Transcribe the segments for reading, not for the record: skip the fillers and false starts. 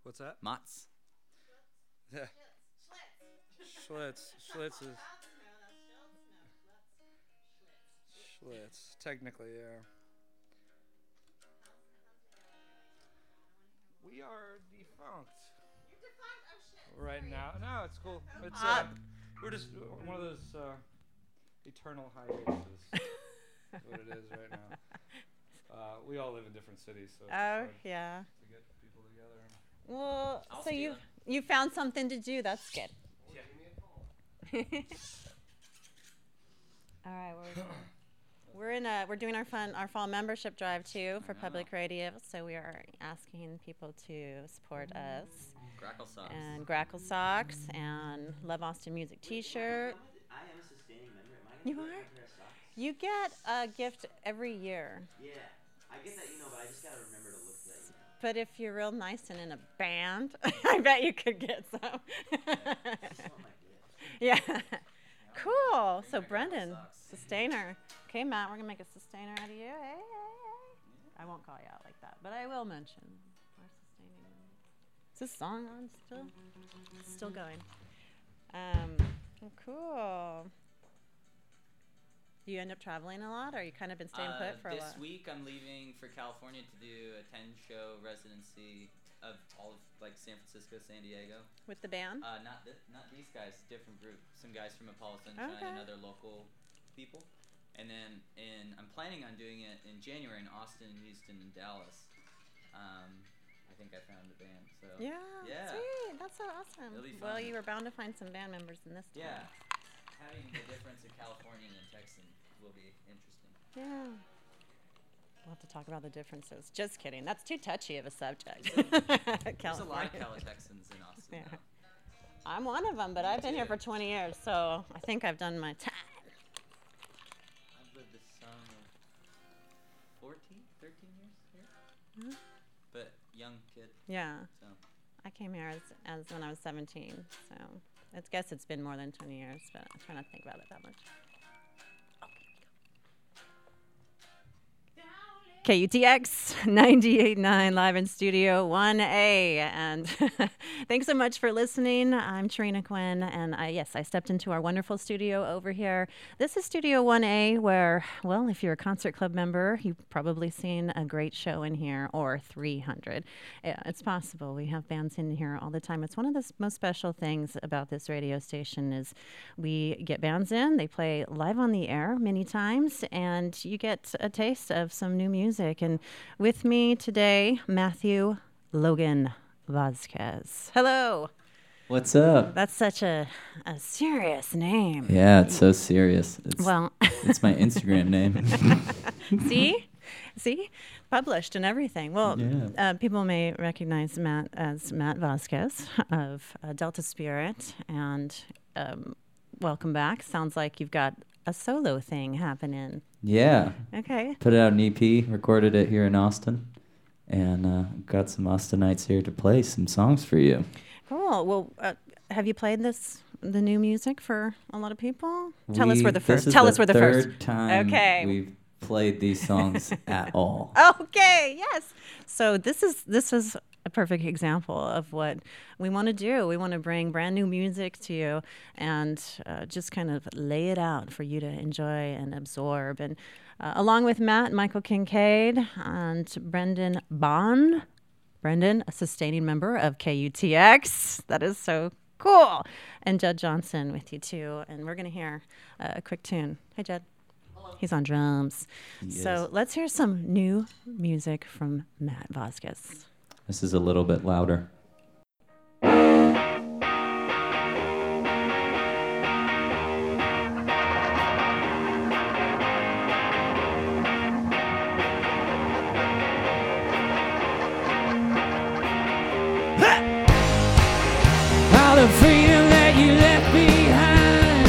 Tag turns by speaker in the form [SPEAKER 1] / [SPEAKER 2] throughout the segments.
[SPEAKER 1] What's that?
[SPEAKER 2] Motts.
[SPEAKER 1] Yeah. Schlitz. Schlitz is... Schlitz. Technically, yeah. We are defunct.
[SPEAKER 3] You're defunct? Oh, shit.
[SPEAKER 1] Right now. No, it's cool. It's we're just one of those eternal hiatuses. That's what it is right now. We all live in different cities, so it's hard
[SPEAKER 4] yeah.
[SPEAKER 1] to get people together.
[SPEAKER 4] Well,
[SPEAKER 2] I'll
[SPEAKER 4] so
[SPEAKER 2] steal
[SPEAKER 4] you found something to do. That's good.
[SPEAKER 1] Yeah.
[SPEAKER 4] All right, we're doing our fall membership drive too for public radio. So we are asking people to support us.
[SPEAKER 2] Grackle socks.
[SPEAKER 4] And Grackle socks and Love Austin Music T-shirt.
[SPEAKER 5] I am a sustaining member. Am I
[SPEAKER 4] You
[SPEAKER 5] gonna
[SPEAKER 4] are?
[SPEAKER 5] get a pair of socks?
[SPEAKER 4] You get a gift every year.
[SPEAKER 5] Yeah, I get that, but I just gotta remember to look for that,
[SPEAKER 4] But if you're real nice and in a band, I bet you could get some.
[SPEAKER 5] I just want my gift.
[SPEAKER 4] Yeah. Cool. So Brendan, sustainer. Okay, Matt, we're gonna make a sustainer out of you. Hey. I won't call you out like that, but I will mention our sustaining. Is this song on still? It's still going. Cool. Do you end up traveling a lot, or you kind of been staying put for a lot?
[SPEAKER 2] This week I'm leaving for California to do a 10-show residency of all of San Francisco, San Diego.
[SPEAKER 4] With the band?
[SPEAKER 2] Not these guys, different group. Some guys from Apollo Sunshine and other local people. And then I'm planning on doing it in January in Austin, Houston, and Dallas. I think I found the band. So
[SPEAKER 4] Yeah. Sweet. That's so awesome.
[SPEAKER 2] It'll be
[SPEAKER 4] Well,
[SPEAKER 2] fun.
[SPEAKER 4] you were bound to find some band members in this town.
[SPEAKER 2] Yeah. Having the difference of Californian and Texan will be interesting.
[SPEAKER 4] Yeah. We'll have to talk about the differences. Just kidding. That's too touchy of a subject.
[SPEAKER 2] There's a lot of Cali-Texans in Austin
[SPEAKER 4] Yeah.
[SPEAKER 2] now.
[SPEAKER 4] I'm one of them, but I've been here for 20 years, so I think I've done my time.
[SPEAKER 2] I've lived a sum of 13 years here.
[SPEAKER 4] Mhm.
[SPEAKER 2] But young kid,
[SPEAKER 4] Yeah.
[SPEAKER 2] so.
[SPEAKER 4] I came here as when I was 17, so I guess it's been more than 20 years, but I try not to think about it that much. KUTX 98.9 live in Studio 1A. And thanks so much for listening. I'm Tarina Quinn, and I stepped into our wonderful studio over here. This is Studio 1A, where, well, if you're a concert club member, you've probably seen a great show in here, or 300. Yeah, it's possible. We have bands in here all the time. It's one of the most special things about this radio station is we get bands in, they play live on the air many times, and you get a taste of some new music. And with me today, Matthew Logan Vasquez. Hello.
[SPEAKER 6] What's up?
[SPEAKER 4] That's such a serious name.
[SPEAKER 6] Yeah, it's so serious.
[SPEAKER 4] Well,
[SPEAKER 6] it's my Instagram name.
[SPEAKER 4] See? Published and everything. Well,
[SPEAKER 6] Yeah.
[SPEAKER 4] People may recognize Matt as Matt Vasquez of Delta Spirit. And welcome back. Sounds like you've got a solo thing happening.
[SPEAKER 6] Yeah.
[SPEAKER 4] Okay.
[SPEAKER 6] Put out an EP, recorded it here in Austin, and got some Austinites here to play some songs for you.
[SPEAKER 4] Cool. Well, have you played the new music for a lot of people? Tell us we're the first. Tell us we're the first.
[SPEAKER 6] Third time
[SPEAKER 4] Okay.
[SPEAKER 6] we've played these songs at all.
[SPEAKER 4] Okay. Yes. So this is a perfect example of what we want to do. We want to bring brand new music to you and just kind of lay it out for you to enjoy and absorb. And along with Matt, Michael Kincaid, and Brendan Bond. Brendan, a sustaining member of KUTX. That is so cool. And Judd Johnson with you too. And we're going to hear a quick tune. Hi, Judd. Hello. He's on drums. So let's hear some new music from Matt Vasquez.
[SPEAKER 6] This is a little bit louder.
[SPEAKER 7] All the freedom that you left behind,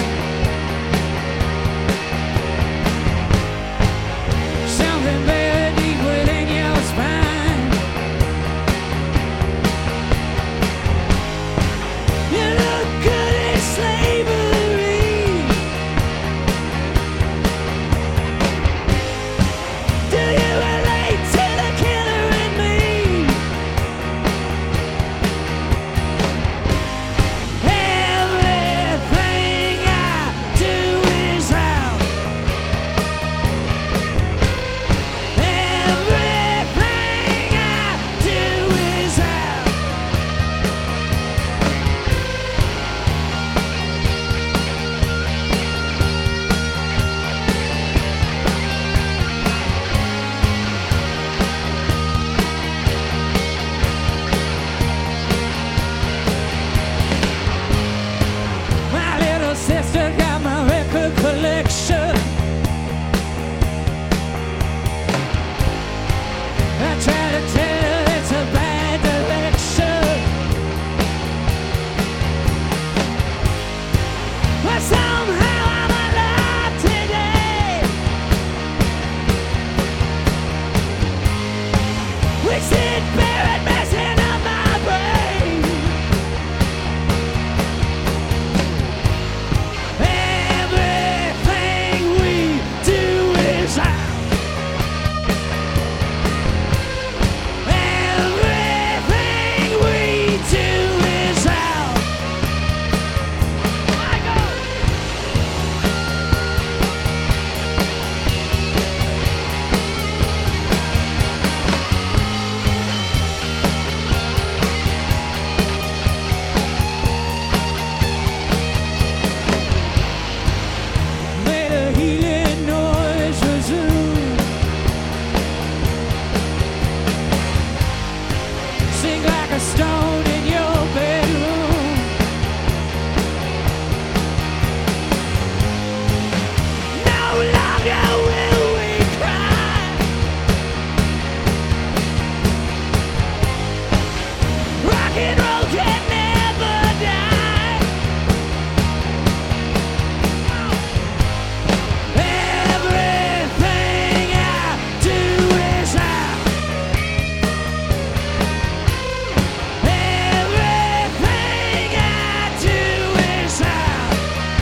[SPEAKER 7] something buried deep within your spine. still got my record collection. I try to tell you it's a bad direction, but somehow I'm alive today. We sit buried, messing up my brain. Everything we do is out. Everything we do is out. My God. Made a healing noise resume. Sing like a stone in your bedroom. No longer will we cry. Rock and roll can never die. Everything I do is out. Everything I do is out.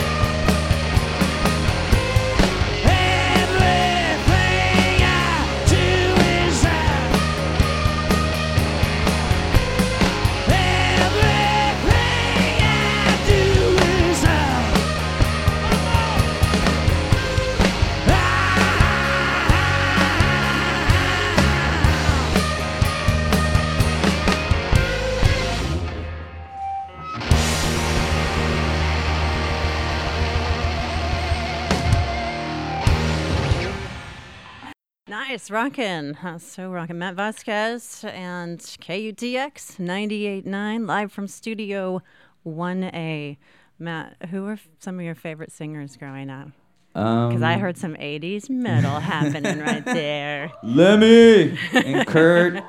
[SPEAKER 7] Everything I do is out. Everything I do is out.
[SPEAKER 4] Nice, rockin'. So rockin'. Matt Vasquez and KUTX 98.9 live from Studio 1A. Matt, who were some of your favorite singers growing up? Because I heard some 80s metal happening right there.
[SPEAKER 6] Lemmy and Kurt.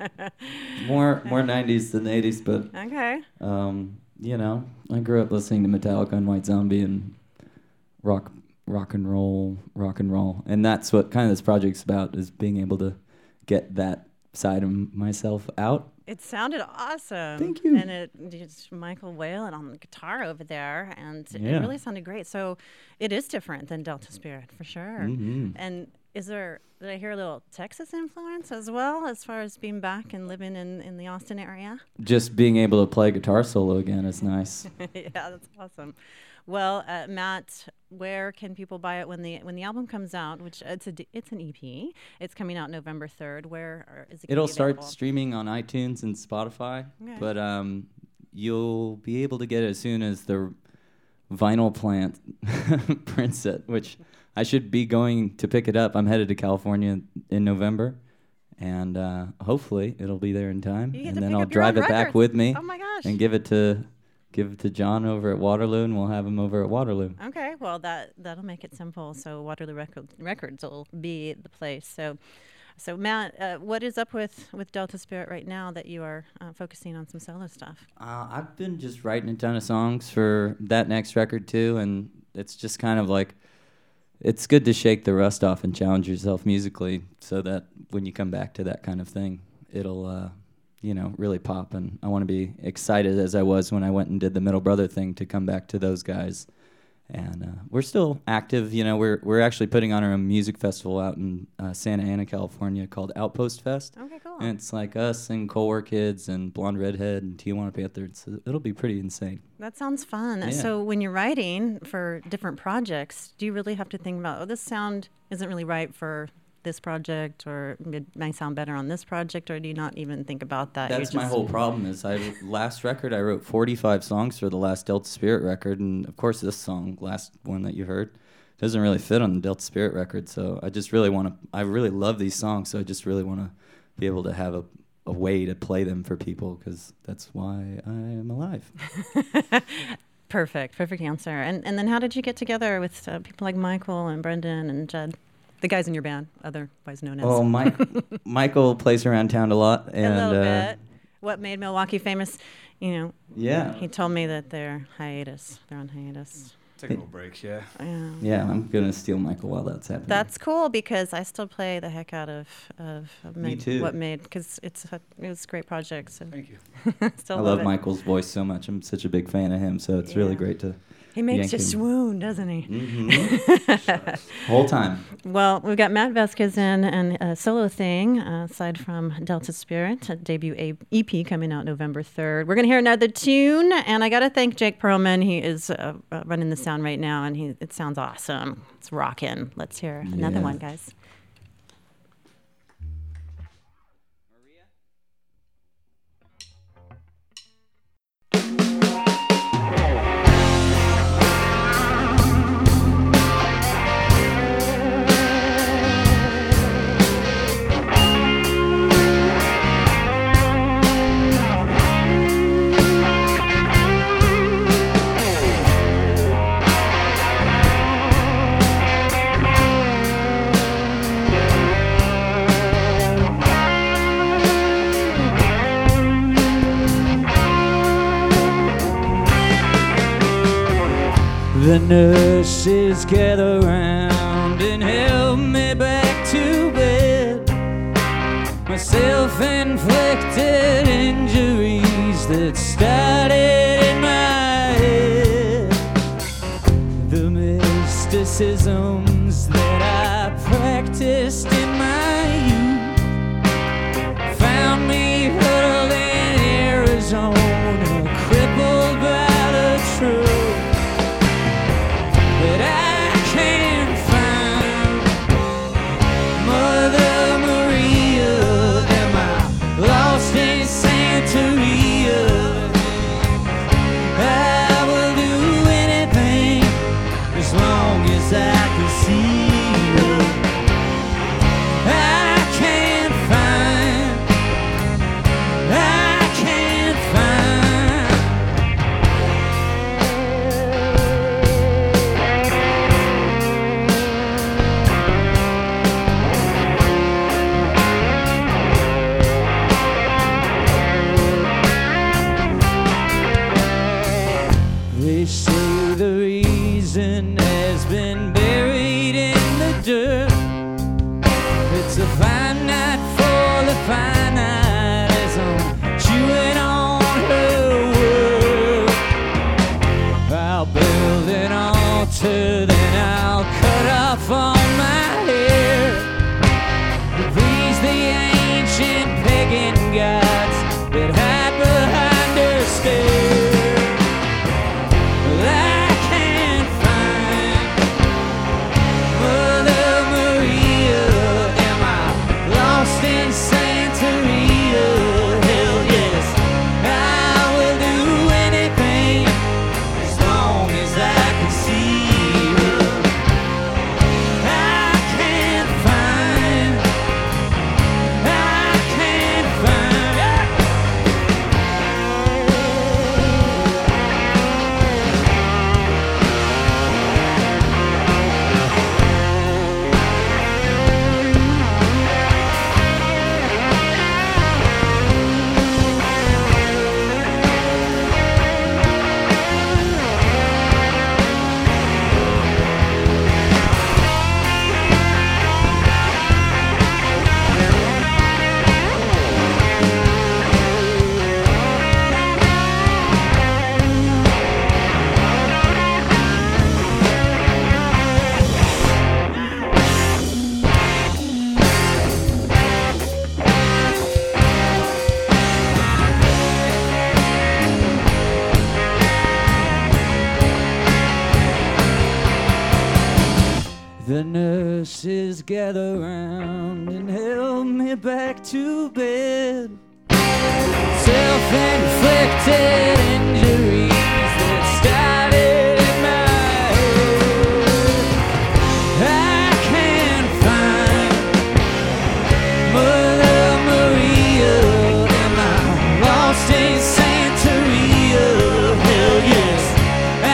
[SPEAKER 6] More 90s than 80s, but
[SPEAKER 4] Okay.
[SPEAKER 6] you know, I grew up listening to Metallica and White Zombie and rock and roll, and that's what kind of this project's about, is being able to get that side of myself out.
[SPEAKER 4] It sounded awesome.
[SPEAKER 6] Thank you.
[SPEAKER 4] And it's Michael Whalen on the guitar over there, and it
[SPEAKER 6] Yeah.
[SPEAKER 4] really sounded great. So it is different than Delta Spirit, for sure.
[SPEAKER 6] Mhm.
[SPEAKER 4] And did I hear a little Texas influence as well, as far as being back and living in the Austin area?
[SPEAKER 6] Just being able to play guitar solo again is nice.
[SPEAKER 4] Yeah, that's awesome. Well, Matt, where can people buy it when the album comes out? Which it's an EP. It's coming out November 3rd. Where is it? Gonna
[SPEAKER 6] It'll
[SPEAKER 4] be
[SPEAKER 6] start
[SPEAKER 4] available?
[SPEAKER 6] streaming on iTunes and Spotify,
[SPEAKER 4] Okay.
[SPEAKER 6] but you'll be able to get it as soon as the Vinyl Plant prints it, which I should be going to pick it up. I'm headed to California in November, and hopefully it'll be there in time,
[SPEAKER 4] You get
[SPEAKER 6] and
[SPEAKER 4] to
[SPEAKER 6] then
[SPEAKER 4] pick
[SPEAKER 6] I'll
[SPEAKER 4] up your
[SPEAKER 6] drive
[SPEAKER 4] own
[SPEAKER 6] it back
[SPEAKER 4] records.
[SPEAKER 6] with me
[SPEAKER 4] Oh my gosh.
[SPEAKER 6] and give it to John over at Waterloo, and we'll have him over at Waterloo.
[SPEAKER 4] Okay, well that'll make it simple. So Waterloo Records will be the place. So Matt, what is up with Delta Spirit right now that you are focusing on some solo stuff?
[SPEAKER 6] I've been just writing a ton of songs for that next record too, and it's just kind of like, it's good to shake the rust off and challenge yourself musically, so that when you come back to that kind of thing, it'll really pop. And I want to be excited as I was when I went and did the Middle Brother thing to come back to those guys. And we're still active. We're actually putting on our own music festival out in Santa Ana, California, called Outpost Fest.
[SPEAKER 4] Okay, cool.
[SPEAKER 6] And it's like us and Cold Kids and Blonde Redhead and Tijuana Panthers. So it'll be pretty insane.
[SPEAKER 4] That sounds fun.
[SPEAKER 6] Yeah.
[SPEAKER 4] So when you're writing for different projects, do you really have to think about, this sound isn't really right for this project, or it might sound better on this project, or do you not even think about that?
[SPEAKER 6] That's my whole problem. Is last record I wrote 45 songs for the last Delta Spirit record, and of course this song, last one that you heard, doesn't really fit on the Delta Spirit record. So I just really want to. I really love these songs, so I just really want to be able to have a way to play them for people, because that's why I am alive.
[SPEAKER 4] Perfect answer. And then how did you get together with people like Michael and Brendan and Jed, the guys in your band, otherwise known as?
[SPEAKER 6] Oh, Michael plays around town a lot, and
[SPEAKER 4] a little bit. What made Milwaukee famous?
[SPEAKER 6] Yeah.
[SPEAKER 4] He told me that they're on hiatus.
[SPEAKER 1] Take a little breaks, yeah.
[SPEAKER 6] Yeah, I'm gonna steal Michael while that's happening.
[SPEAKER 4] That's cool because I still play the heck out of
[SPEAKER 6] Me too.
[SPEAKER 4] What made, because it was a great project. So
[SPEAKER 1] Thank you.
[SPEAKER 4] still
[SPEAKER 6] I
[SPEAKER 4] love
[SPEAKER 6] love
[SPEAKER 4] it.
[SPEAKER 6] Michael's voice so much. I'm such a big fan of him, so it's really great to.
[SPEAKER 4] He makes you
[SPEAKER 6] yank him.
[SPEAKER 4] swoon, doesn't he?
[SPEAKER 6] Mm-hmm. Whole time.
[SPEAKER 4] Well, we've got Matt Vasquez in and a solo thing, aside from Delta Spirit, a debut EP coming out November 3rd. We're going to hear another tune, and I got to thank Jake Perlman. He is running the sound right now, and it sounds awesome. It's rocking. Let's hear another one, guys.
[SPEAKER 7] The nurses gather round and help me back to bed. My self-inflicted injuries that started in my head. The mysticisms that I practiced in my youth found me huddled in Arizona, crippled by the truth. But I can't find Mother Maria. Am I lost in Santeria? I will do anything as long as I can see her. I can't find. They say the reason has been buried in the dirt. It's a fine night for the finite as I'm chewing on her word. I'll build an altar, then I'll cut off all my hair. Please the ancient pagan gods that hide behind her stairs. I can't find Mother Maria. Am I lost in Santeria? Hell yes, I will do anything as long as I can see her. I can't find. The nurses gather round and help me back to bed. Self-inflicted injuries that started in my head. I can't find Mother Maria. Am I lost in Santeria? Hell yes, I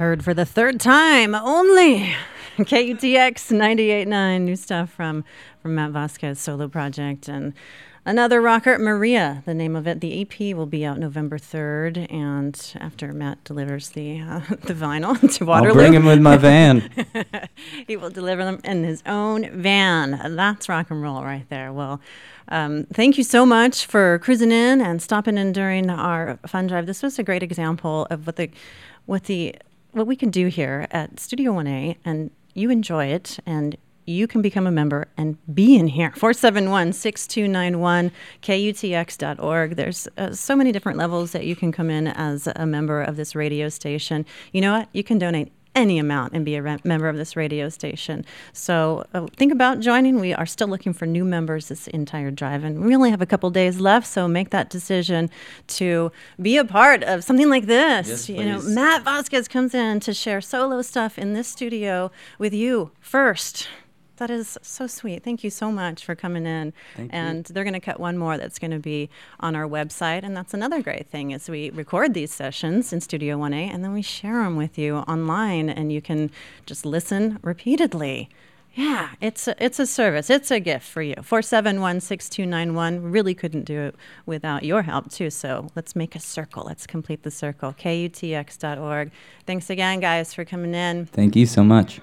[SPEAKER 4] heard for the third time only. KUTX 98.9, new stuff from Matt Vasquez solo project, and another rocker, Maria, the name of it. The EP will be out November 3rd, and after Matt delivers the vinyl to Waterloo.
[SPEAKER 6] I'll bring him with my van.
[SPEAKER 4] He will deliver them in his own van. That's rock and roll right there. Well, thank you so much for cruising in and stopping in during our fun drive. This was a great example of what we can do here at Studio 1A, and you enjoy it, and you can become a member and be in here. 471-6291, KUTX.org. There's so many different levels that you can come in as a member of this radio station. You know what? You can donate any amount and be a member of this radio station. So think about joining. We are still looking for new members this entire drive, and we only have a couple days left, so make that decision to be a part of something like this.
[SPEAKER 6] Yes,
[SPEAKER 4] you know,
[SPEAKER 6] please.
[SPEAKER 4] Matt Vasquez comes in to share solo stuff in this studio with you first. That is so sweet. Thank you so much for coming in.
[SPEAKER 6] Thank
[SPEAKER 4] and they're going to cut one more that's going to be on our website. And that's another great thing is we record these sessions in Studio 1A, and then we share them with you online, and you can just listen repeatedly. Yeah, it's a service. It's a gift for you. 471-6291. Really couldn't do it without your help, too. So let's make a circle. Let's complete the circle. KUTX.org. Thanks again, guys, for coming in.
[SPEAKER 6] Thank you so much.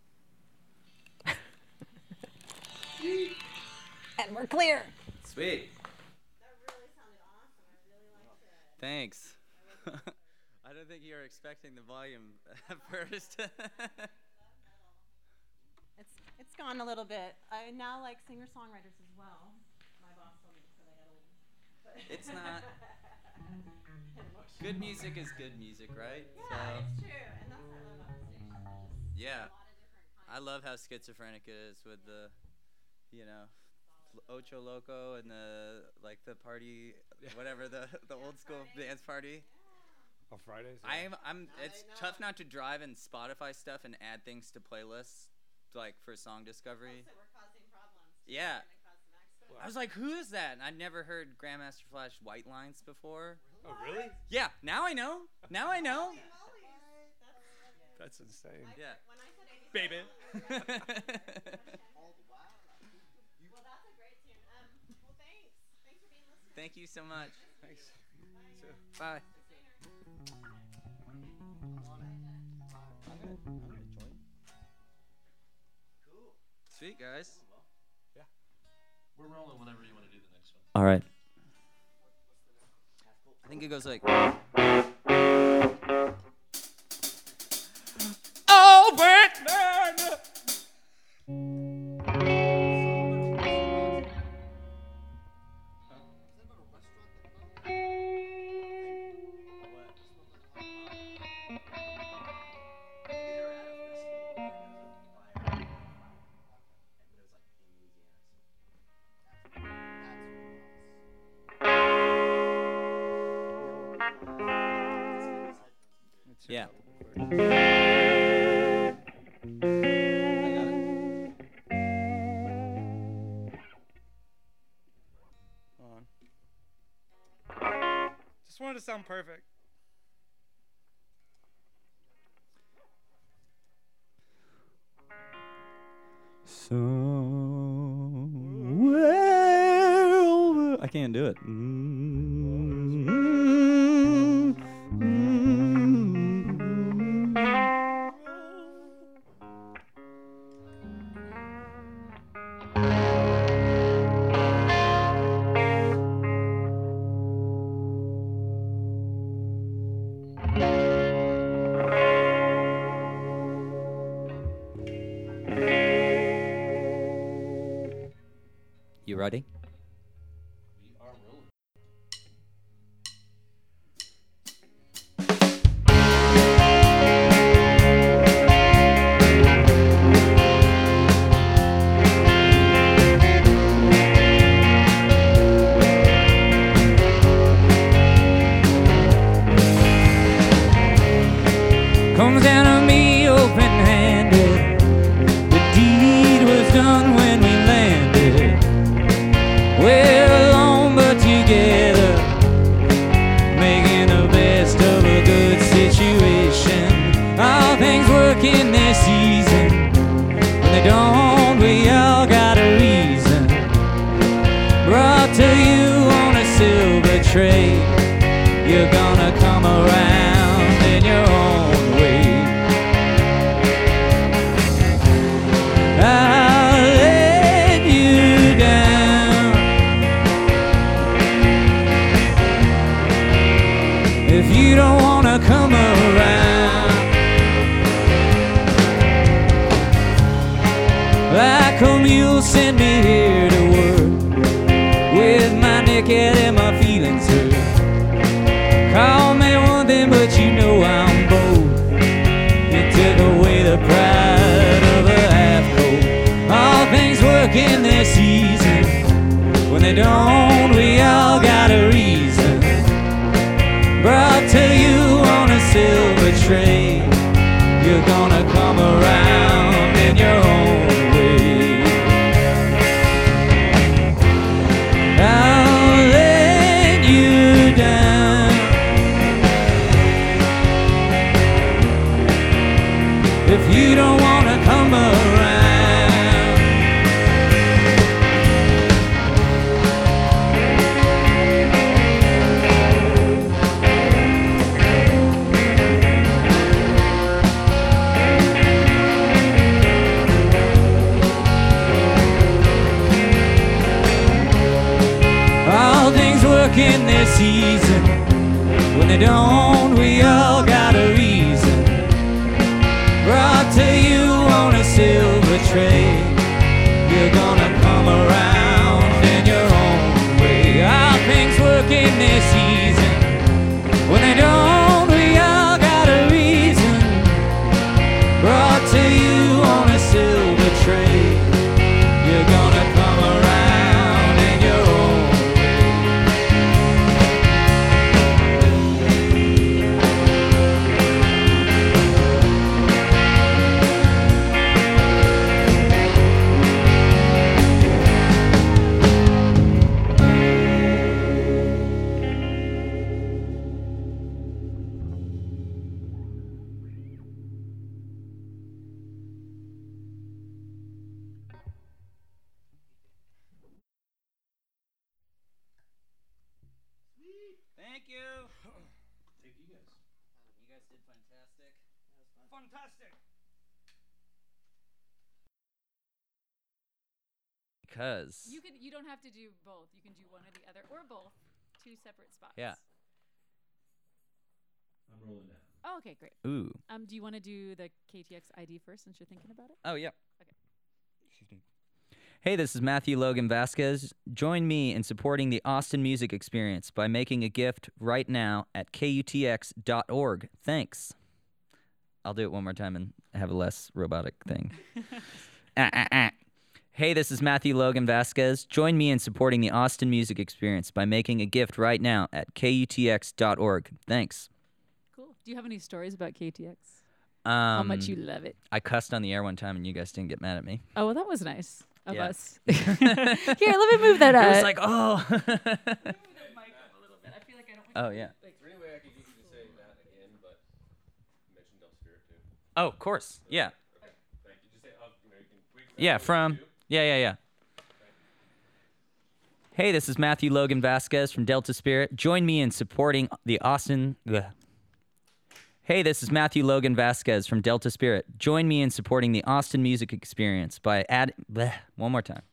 [SPEAKER 4] And we're clear.
[SPEAKER 2] Sweet.
[SPEAKER 3] That really sounded awesome. I really liked it.
[SPEAKER 2] Thanks. I don't think you were expecting the volume at first.
[SPEAKER 4] It's gone a little bit. I now like singer-songwriters as well. My boss told me so
[SPEAKER 2] It's not. Good music is good music, right?
[SPEAKER 3] Yeah, it's true. And that's what I love about the station.
[SPEAKER 2] Yeah.
[SPEAKER 3] A lot of different kinds.
[SPEAKER 2] I love how schizophrenic it is with the, Ocho Loco and the party, whatever the old school dance party.
[SPEAKER 1] On Fridays.
[SPEAKER 2] It's tough not to drive and Spotify stuff and add things to playlists, like for song discovery.
[SPEAKER 3] So we're causing problems.
[SPEAKER 2] Yeah.
[SPEAKER 3] Gonna cause some accidents.
[SPEAKER 2] I was like, who is that? And I'd never heard Grandmaster Flash White Lines before.
[SPEAKER 1] Oh, really?
[SPEAKER 2] Yeah, now I know. Now I know.
[SPEAKER 3] Holy moly.
[SPEAKER 1] That's insane.
[SPEAKER 2] Yeah.
[SPEAKER 3] When I said 80,
[SPEAKER 2] Baby.
[SPEAKER 3] well, that's a great tune. Well, thanks. Thanks for being listening.
[SPEAKER 2] Thank you so much.
[SPEAKER 1] Thanks.
[SPEAKER 2] Bye. Sweet, guys.
[SPEAKER 8] We're rolling whenever you want to do the next one.
[SPEAKER 6] All right.
[SPEAKER 2] I think it goes like.
[SPEAKER 1] Oh, Batman!
[SPEAKER 2] Yeah.
[SPEAKER 1] Hold on. Just wanted to sound perfect.
[SPEAKER 6] Somewhere over. I can't do it. You ready?
[SPEAKER 8] We are rolling.
[SPEAKER 7] Comes down on me open-handed. The deed was done when we landed. mechanical mule send me here to work with my neck out and my feelings hurt. Call me one thing, but you know I'm bold. You took away the pride of a half-coat. All things work in their season. When they don't, we all got a reason. Brought to you on a silver tray. You're gonna come around in your own way. I'll let you down if you don't wanna come around. All things work in their season. When they don't, we all got a reason. Brought to you on a silver tray. You're gonna come around in your own way. All things work in their season. When they don't, we all got a reason. Brought to you on a silver tray. You're gonna come around in your own
[SPEAKER 2] Thank you.
[SPEAKER 8] Thank you guys.
[SPEAKER 2] You guys did fantastic.
[SPEAKER 1] Fantastic.
[SPEAKER 6] Because
[SPEAKER 9] You don't have to do both. You can do one or the other or both. Two separate spots.
[SPEAKER 6] yeah.
[SPEAKER 8] I'm rolling now.
[SPEAKER 9] Oh, okay, great.
[SPEAKER 6] Ooh.
[SPEAKER 9] Do you want to do the KTX ID first since you're thinking about it?
[SPEAKER 6] Oh yeah.
[SPEAKER 9] Okay.
[SPEAKER 6] Excuse me. Hey, this is Matthew Logan Vasquez. Join me in supporting the Austin Music Experience by making a gift right now at kutx.org. Thanks. I'll do it one more time and have a less robotic thing. Hey, this is Matthew Logan Vasquez. Join me in supporting the Austin Music Experience by making a gift right now at kutx.org. Thanks.
[SPEAKER 9] Cool. Do you have any stories about KTX? How much you love it?
[SPEAKER 6] I cussed on the air one time and you guys didn't get mad at me.
[SPEAKER 9] Oh, well, that was nice of
[SPEAKER 6] Yeah.
[SPEAKER 9] us. Here, let me move that
[SPEAKER 6] It
[SPEAKER 9] up.
[SPEAKER 6] was like, oh.
[SPEAKER 9] Move the mic up a little bit. I feel like I don't want
[SPEAKER 6] Oh,
[SPEAKER 9] to,
[SPEAKER 6] yeah.
[SPEAKER 9] like,
[SPEAKER 8] Is there any way I could get you to say that again, but mention Del Spirit too?
[SPEAKER 6] Oh, of course. Yeah.
[SPEAKER 8] Thank you. Just say, you can tweak that
[SPEAKER 6] Yeah,
[SPEAKER 8] a little
[SPEAKER 6] from.
[SPEAKER 8] too.
[SPEAKER 6] Yeah. Hey, this is Matthew Logan Vasquez from Delta Spirit. Join me in supporting the Austin. Hey, this is Matthew Logan Vasquez from Delta Spirit. Join me in supporting the Austin Music Experience by one more time.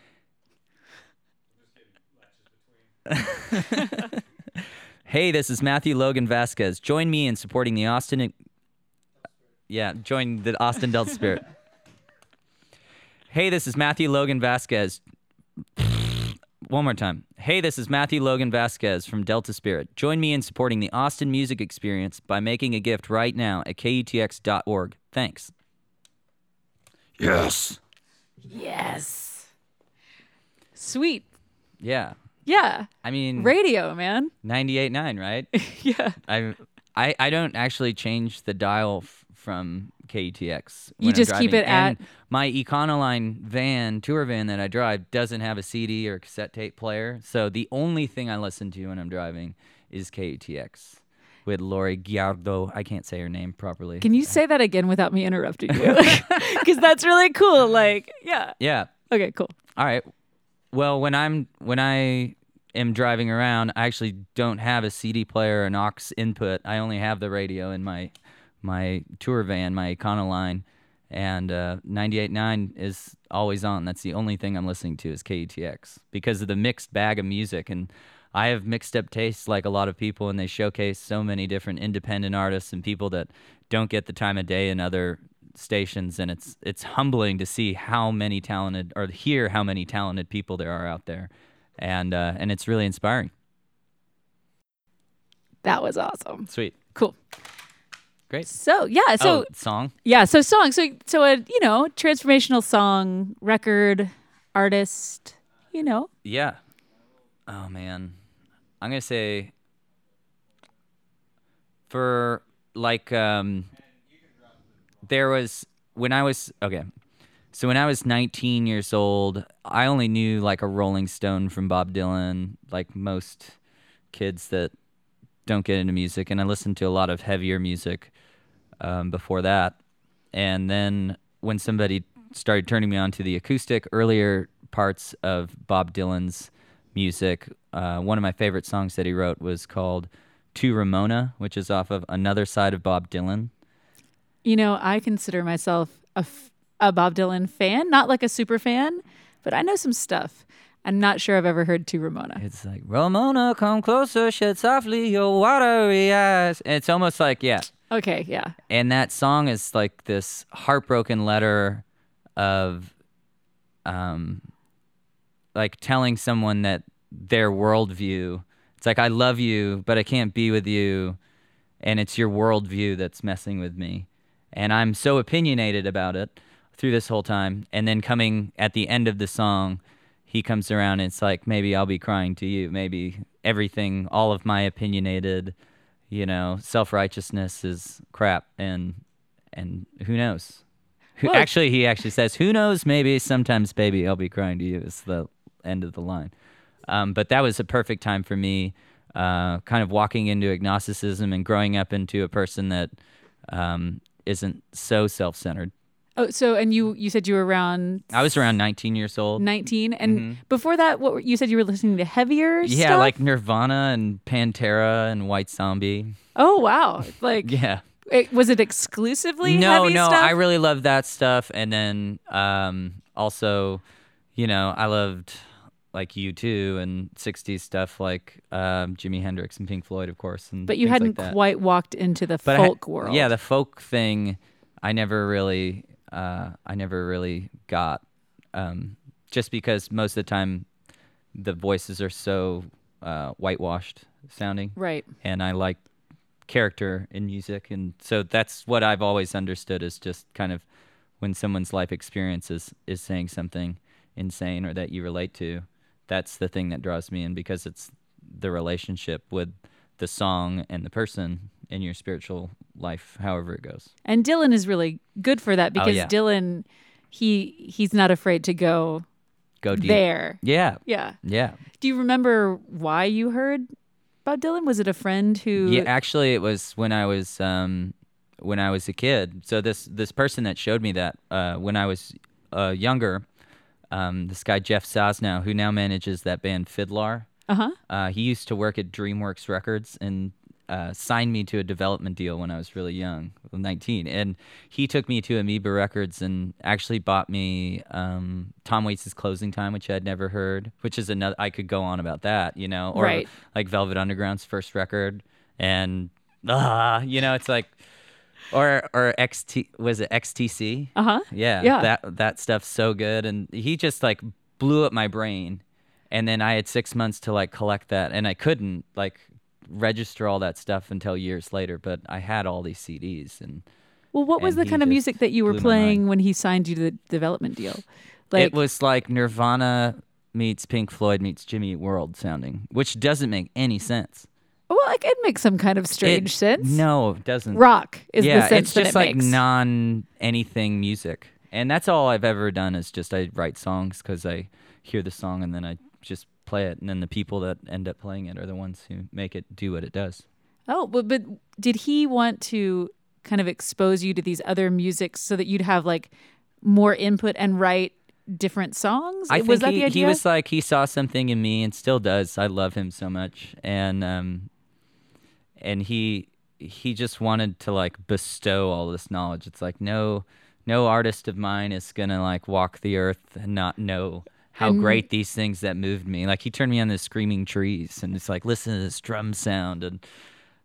[SPEAKER 6] Hey, this is Matthew Logan Vasquez. Join me in supporting the Austin. Join the Austin Delta Spirit. Hey, this is Matthew Logan Vasquez. One more time. Hey, this is Matthew Logan Vasquez from Delta Spirit. Join me in supporting the Austin Music Experience by making a gift right now at kutx.org. Thanks. Yes.
[SPEAKER 9] yes. Sweet.
[SPEAKER 6] Yeah.
[SPEAKER 9] Yeah.
[SPEAKER 6] I mean,
[SPEAKER 9] Radio, man.
[SPEAKER 6] 98.9, right?
[SPEAKER 9] Yeah.
[SPEAKER 6] I don't actually change the dial from KTX.
[SPEAKER 9] You
[SPEAKER 6] when I'm
[SPEAKER 9] just keep
[SPEAKER 6] driving.
[SPEAKER 9] it at-
[SPEAKER 6] And my Econoline tour van that I drive doesn't have a CD or cassette tape player. So the only thing I listen to when I'm driving is KTX with Lori Giardo. I can't say her name properly.
[SPEAKER 9] Can you say that again without me interrupting you? Because that's really cool. Like, yeah.
[SPEAKER 6] Yeah.
[SPEAKER 9] Okay, cool.
[SPEAKER 6] All right. Well, when I am driving around, I actually don't have a CD player or an aux input. I only have the radio in my tour van, my Econoline, and 98.9 is always on. That's the only thing I'm listening to is KUTX because of the mixed bag of music. And I have mixed up tastes like a lot of people, and they showcase so many different independent artists and people that don't get the time of day in other stations, and it's humbling to see how many talented, or hear how many talented people there are out there, and it's really inspiring.
[SPEAKER 9] That was awesome.
[SPEAKER 6] Sweet.
[SPEAKER 9] Cool.
[SPEAKER 6] Great.
[SPEAKER 9] So yeah, so
[SPEAKER 6] song.
[SPEAKER 9] Yeah, so song. So a transformational song, record, artist,
[SPEAKER 6] Yeah. Oh man. I'm gonna say for like there was when I was 19 years old, I only knew like a Rolling Stone from Bob Dylan, like most kids that don't get into music, and I listened to a lot of heavier music before that. And then when somebody started turning me on to the acoustic, earlier parts of Bob Dylan's music, one of my favorite songs that he wrote was called To Ramona, which is off of Another Side of Bob Dylan.
[SPEAKER 9] I consider myself a Bob Dylan fan, not like a super fan, but I know some stuff. I'm not sure I've ever heard To Ramona.
[SPEAKER 6] It's like, Ramona, come closer, shed softly your watery eyes. And it's almost like, yeah.
[SPEAKER 9] Okay, yeah.
[SPEAKER 6] And that song is like this heartbroken letter of like telling someone that their worldview, it's like, I love you, but I can't be with you, and it's your worldview that's messing with me. And I'm so opinionated about it through this whole time. And then coming at the end of the song, he comes around and it's like, maybe I'll be crying to you. Maybe everything, all of my opinionated, self-righteousness is crap. And who knows?
[SPEAKER 9] Well,
[SPEAKER 6] Actually, he actually says, who knows, maybe sometimes, baby, I'll be crying to you is the end of the line. But that was a perfect time for me, kind of walking into agnosticism and growing up into a person that isn't so self-centered.
[SPEAKER 9] Oh, so, and you said you were around...
[SPEAKER 6] I was around 19 years old.
[SPEAKER 9] 19? And before that, you said you were listening to heavier stuff?
[SPEAKER 6] Yeah, like Nirvana and Pantera and White Zombie.
[SPEAKER 9] Oh, wow. Like,
[SPEAKER 6] yeah.
[SPEAKER 9] Was it exclusively
[SPEAKER 6] No,
[SPEAKER 9] heavy stuff?
[SPEAKER 6] I really loved that stuff. And then also, I loved like U2 and 60s stuff like Jimi Hendrix and Pink Floyd, of course. And
[SPEAKER 9] but you
[SPEAKER 6] things
[SPEAKER 9] hadn't
[SPEAKER 6] like that.
[SPEAKER 9] quite walked into the folk world.
[SPEAKER 6] Yeah, the folk thing, I never really got, just because most of the time the voices are so whitewashed sounding.
[SPEAKER 9] Right.
[SPEAKER 6] And I like character in music, and so that's what I've always understood is just kind of when someone's life experience is saying something insane or that you relate to, that's the thing that draws me in, because it's the relationship with the song and the person in your spiritual life, however it goes.
[SPEAKER 9] And Dylan is really good for that, because
[SPEAKER 6] yeah.
[SPEAKER 9] Dylan, he's not afraid to go
[SPEAKER 6] deep.
[SPEAKER 9] There.
[SPEAKER 6] Yeah.
[SPEAKER 9] Yeah.
[SPEAKER 6] Yeah.
[SPEAKER 9] Do you remember why you heard about Dylan? Was it a friend who...
[SPEAKER 6] Yeah, actually, it was when I was a kid. So this person that showed me that when I was younger, this guy Jeff Sosnow, who now manages that band Fiddlar. He used to work at DreamWorks Records and signed me to a development deal when I was really young, 19. And he took me to Amoeba Records and actually bought me Tom Waits' Closing Time, which I'd never heard, which is another, I could go on about that, or
[SPEAKER 9] right.
[SPEAKER 6] like Velvet Underground's first record. And, it's like, or was it XTC? Yeah. That stuff's so good. And he just like blew up my brain. And then I had 6 months to like collect that, and I couldn't like register all that stuff until years later, but I had all these CDs. And
[SPEAKER 9] well, what was the kind of music that you were playing when he signed you to the development deal? Like,
[SPEAKER 6] it was like Nirvana meets Pink Floyd meets Jimmy Eat World sounding, which doesn't make any sense.
[SPEAKER 9] Well, like, it makes some kind of strange sense.
[SPEAKER 6] No, it doesn't.
[SPEAKER 9] Rock is the sense
[SPEAKER 6] it's
[SPEAKER 9] that
[SPEAKER 6] just
[SPEAKER 9] it
[SPEAKER 6] like
[SPEAKER 9] makes.
[SPEAKER 6] non-anything music. And that's all I've ever done is just I write songs because I hear the song and then I just play it. And then the people that end up playing it are the ones who make it do what it does.
[SPEAKER 9] Oh, but did he want to kind of expose you to these other musics so that you'd have like more input and write different songs?
[SPEAKER 6] I
[SPEAKER 9] was
[SPEAKER 6] think
[SPEAKER 9] that the idea?
[SPEAKER 6] He was like, he saw something in me and still does. I love him so much. And he just wanted to like bestow all this knowledge. It's like no artist of mine is gonna like walk the earth and not know how great these things that moved me. Like he turned me on to Screaming Trees and it's like, listen to this drum sound. And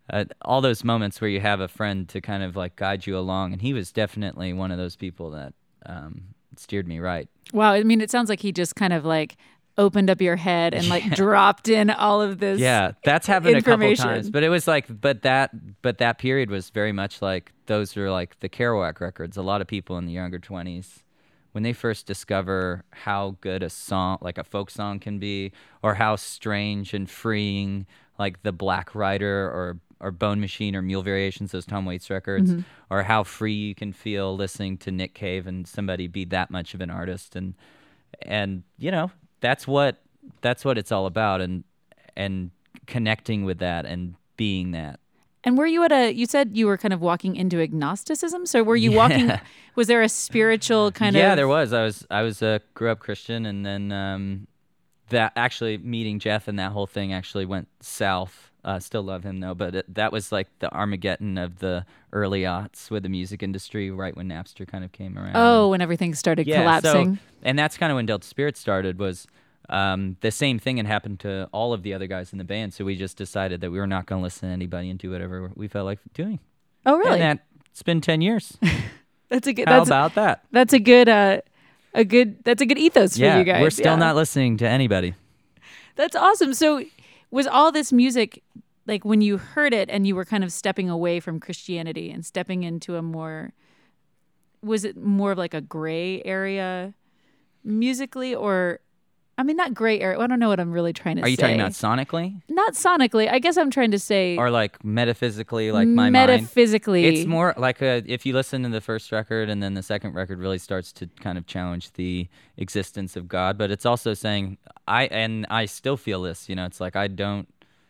[SPEAKER 6] all those moments where you have a friend to kind of like guide you along, and he was definitely one of those people that steered me right.
[SPEAKER 9] Wow. I mean, it sounds like he just kind of like opened up your head and like dropped in all of this.
[SPEAKER 6] Yeah, that's happened a couple
[SPEAKER 9] information.
[SPEAKER 6] times, but it was like, but that period was very much like those are like the Kerouac records. A lot of people in the younger 20s, when they first discover how good a song, like a folk song, can be, or how strange and freeing, like the Black Rider or Bone Machine or Mule Variations, those Tom Waits records, or how free you can feel listening to Nick Cave and somebody be that much of an artist, and you know, that's what it's all about, and connecting with that and being that.
[SPEAKER 9] And were you you said you were kind of walking into agnosticism, so were you walking, was there a spiritual kind of?
[SPEAKER 6] Yeah, there was. I was grew up Christian, and then that actually meeting Jeff and that whole thing actually went south. Still love him though, but that was like the Armageddon of the early aughts with the music industry, right when Napster kind of came around.
[SPEAKER 9] Oh, when everything started collapsing.
[SPEAKER 6] So, and that's kind of when Delta Spirit started, was the same thing had happened to all of the other guys in the band, so we just decided that we were not going to listen to anybody and do whatever we felt like doing.
[SPEAKER 9] Oh, really?
[SPEAKER 6] And it's been 10 years.
[SPEAKER 9] That's a good.
[SPEAKER 6] How about that?
[SPEAKER 9] That's a good. That's a good ethos for you guys.
[SPEAKER 6] We're still not listening to anybody.
[SPEAKER 9] That's awesome. So, was all this music, like when you heard it and you were kind of stepping away from Christianity and stepping into a more, was it more of like a gray area musically, or, I mean, not gray area. I don't know what I'm really trying to say.
[SPEAKER 6] Are you talking about sonically?
[SPEAKER 9] Not sonically. I guess I'm trying to say.
[SPEAKER 6] Or like metaphysically, like my mind?
[SPEAKER 9] Metaphysically.
[SPEAKER 6] It's more like if you listen to the first record and then the second record really starts to kind of challenge the existence of God. But it's also saying, I still feel this, you know, it's like I don't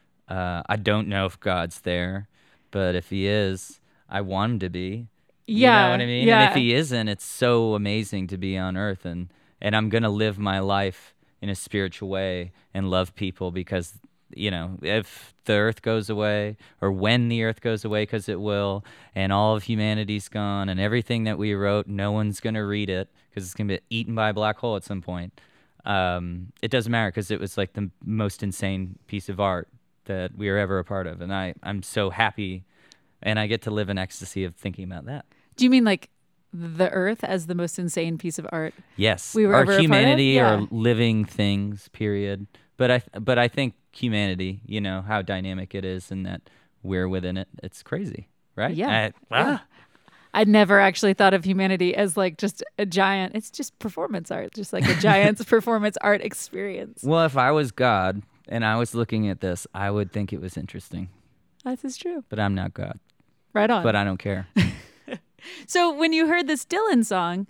[SPEAKER 6] know if God's there, but if he is, I want him to be.
[SPEAKER 9] Yeah.
[SPEAKER 6] You know what I mean?
[SPEAKER 9] Yeah.
[SPEAKER 6] And if he isn't, it's so amazing to be on earth, and I'm going to live my life in a spiritual way and love people, because, you know, if the earth goes away, or when the earth goes away, because it will, and all of humanity's gone, and everything that we wrote, no one's going to read it because it's going to be eaten by a black hole at some point. It doesn't matter, because it was like the most insane piece of art that we were ever a part of, and I'm so happy, and I get to live in ecstasy of thinking about that.
[SPEAKER 9] Do you mean like the earth as the most insane piece of art?
[SPEAKER 6] Yes,
[SPEAKER 9] we were
[SPEAKER 6] or
[SPEAKER 9] ever
[SPEAKER 6] humanity,
[SPEAKER 9] a part of? Yeah.
[SPEAKER 6] or living things. Period. But I think humanity, you know how dynamic it is, and that we're within it. It's crazy, right?
[SPEAKER 9] Yeah. I'd never actually thought of humanity as like just a giant. It's just performance art, just like a giant's performance art experience.
[SPEAKER 6] Well, if I was God and I was looking at this, I would think it was interesting.
[SPEAKER 9] This is true.
[SPEAKER 6] But I'm not God.
[SPEAKER 9] Right on.
[SPEAKER 6] But I don't care.
[SPEAKER 9] So when you heard this Dylan song,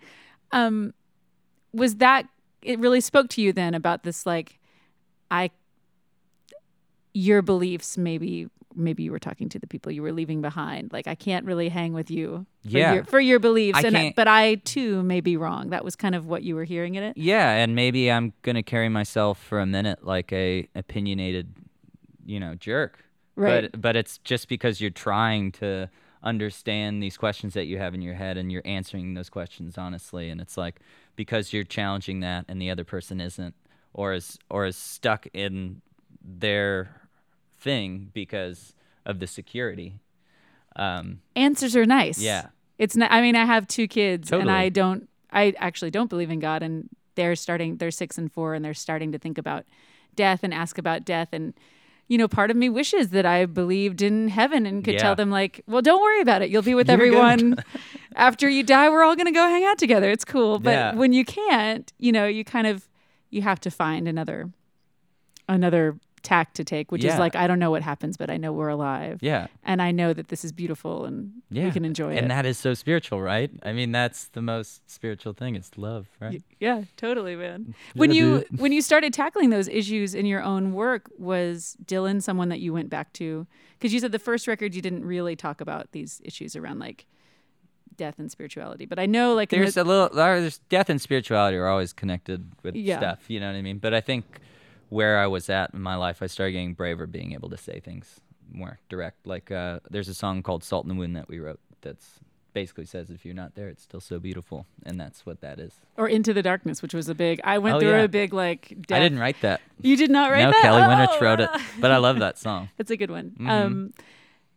[SPEAKER 9] was that, it really spoke to you then about this, like, your beliefs, maybe you were talking to the people you were leaving behind. Like, I can't really hang with you for your beliefs, but I too may be wrong. That was kind of what you were hearing in it?
[SPEAKER 6] Yeah, and maybe I'm going to carry myself for a minute like a opinionated, jerk.
[SPEAKER 9] Right.
[SPEAKER 6] But it's just because you're trying to understand these questions that you have in your head, and you're answering those questions honestly, and it's like because you're challenging that and the other person isn't, or is stuck in their thing because of the security.
[SPEAKER 9] Answers are nice.
[SPEAKER 6] Yeah.
[SPEAKER 9] It's not, I mean, I have 2 kids,
[SPEAKER 6] totally.
[SPEAKER 9] and I actually don't believe in God, and they're 6 and 4, and they're starting to think about death and ask about death, and part of me wishes that I believed in heaven and could tell them, like, well, don't worry about it. You'll be with everyone. After you die, we're all going to go hang out together. It's cool. But when you can't, you have to find another tack to take, which is like, I don't know what happens, but I know we're alive.
[SPEAKER 6] Yeah.
[SPEAKER 9] And I know that this is beautiful, and we can enjoy it.
[SPEAKER 6] And that is so spiritual, right? I mean, that's the most spiritual thing. It's love, right?
[SPEAKER 9] Yeah, totally, man. When you started tackling those issues in your own work, was Dylan someone that you went back to? Because you said the first record you didn't really talk about these issues around like death and spirituality, but I know like
[SPEAKER 6] there's death and spirituality are always connected with stuff. You know what I mean? But I think where I was at in my life, I started getting braver, being able to say things more direct. Like there's a song called "Salt in the Wound" that we wrote that's basically says, if you're not there, it's still so beautiful, and that's what that is. Or
[SPEAKER 9] "Into the Darkness," which was a big. I went through a big like. Death.
[SPEAKER 6] I didn't write that.
[SPEAKER 9] You did not write that?
[SPEAKER 6] No, Kelly Winrich wrote it, but I love that song.
[SPEAKER 9] That's a good one.
[SPEAKER 6] Mm-hmm.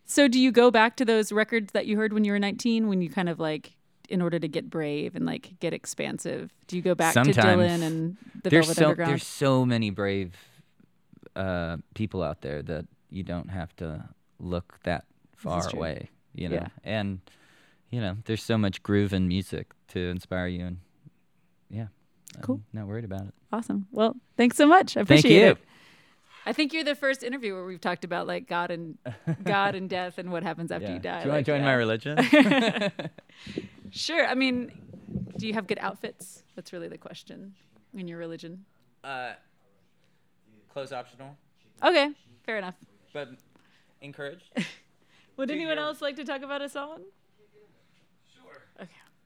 [SPEAKER 9] So do you go back to those records that you heard when you were 19, when you kind of like, in order to get brave and like get expansive, do you go back to Dylan and the Velvet Underground?
[SPEAKER 6] There's so many brave people out there that you don't have to look that far away, you know.
[SPEAKER 9] Yeah.
[SPEAKER 6] And you know, there's so much groove in music to inspire you, and
[SPEAKER 9] Cool.
[SPEAKER 6] I'm not worried about it.
[SPEAKER 9] Awesome. Well, thanks so much. I appreciate
[SPEAKER 6] Thank you.
[SPEAKER 9] it. I think you're the first interview where we've talked about like God and death and what happens after you die.
[SPEAKER 6] Do you want to join my religion?
[SPEAKER 9] Sure. I mean, do you have good outfits? That's really the question in your religion.
[SPEAKER 2] Clothes optional,
[SPEAKER 9] Okay, fair enough.
[SPEAKER 2] but encouraged.
[SPEAKER 9] Would anyone else like to talk about a song?
[SPEAKER 1] Sure.
[SPEAKER 9] Okay.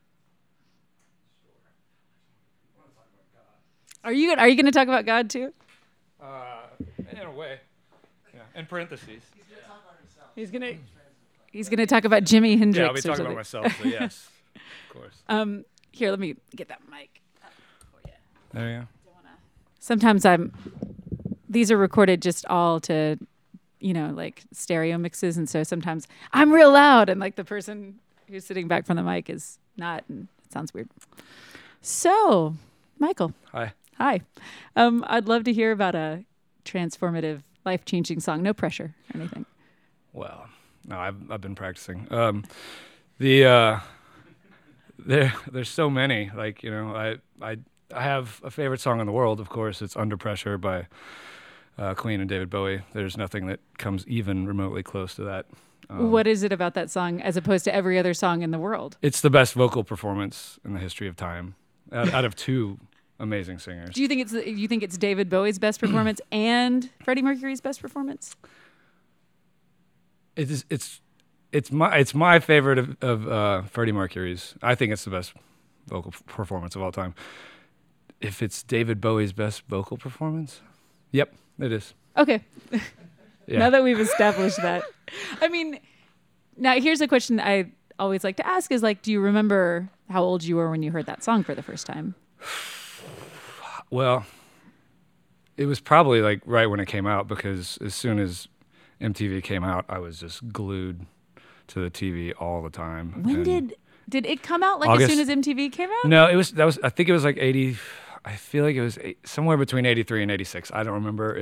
[SPEAKER 9] Are you going to talk about God too?
[SPEAKER 1] In a way. Yeah. In parentheses.
[SPEAKER 9] He's gonna talk about Jimi Hendrix.
[SPEAKER 1] Yeah, I'll be
[SPEAKER 9] or
[SPEAKER 1] talking about
[SPEAKER 9] something.
[SPEAKER 1] myself, so yes. Of course.
[SPEAKER 9] Here, let me get that mic.
[SPEAKER 1] There you go.
[SPEAKER 9] Sometimes these are recorded just all to, you know, like stereo mixes, and so sometimes I'm real loud, and like the person who's sitting back from the mic is not, and it sounds weird. So, Michael.
[SPEAKER 1] Hi.
[SPEAKER 9] Hi. I'd love to hear about a transformative, life-changing song. No pressure or anything.
[SPEAKER 1] Well, no, I've been practicing. There's so many. Like, you know, I have a favorite song in the world. Of course, it's "Under Pressure" by Queen and David Bowie. There's nothing that comes even remotely close to that.
[SPEAKER 9] What is it about that song as opposed to every other song in the world?
[SPEAKER 1] It's the best vocal performance in the history of time, out of two amazing singers.
[SPEAKER 9] Do you think it's David Bowie's best performance and Freddie Mercury's best performance?
[SPEAKER 1] It's my favorite of Freddie Mercury's. I think it's the best vocal performance of all time. If it's David Bowie's best vocal performance, yep, it is.
[SPEAKER 9] Okay.
[SPEAKER 1] Yeah.
[SPEAKER 9] Now that we've established that, I mean, now here's a question I always like to ask: is like, do you remember how old you were when you heard that song for the first time?
[SPEAKER 1] Well, it was probably like right when it came out, because as soon as MTV came out, I was just glued to the TV all the time.
[SPEAKER 9] When did it come out? Like
[SPEAKER 1] August,
[SPEAKER 9] as soon as MTV came out?
[SPEAKER 1] No, I think it was like 80. I feel like it was somewhere between 83 and 86. I don't remember.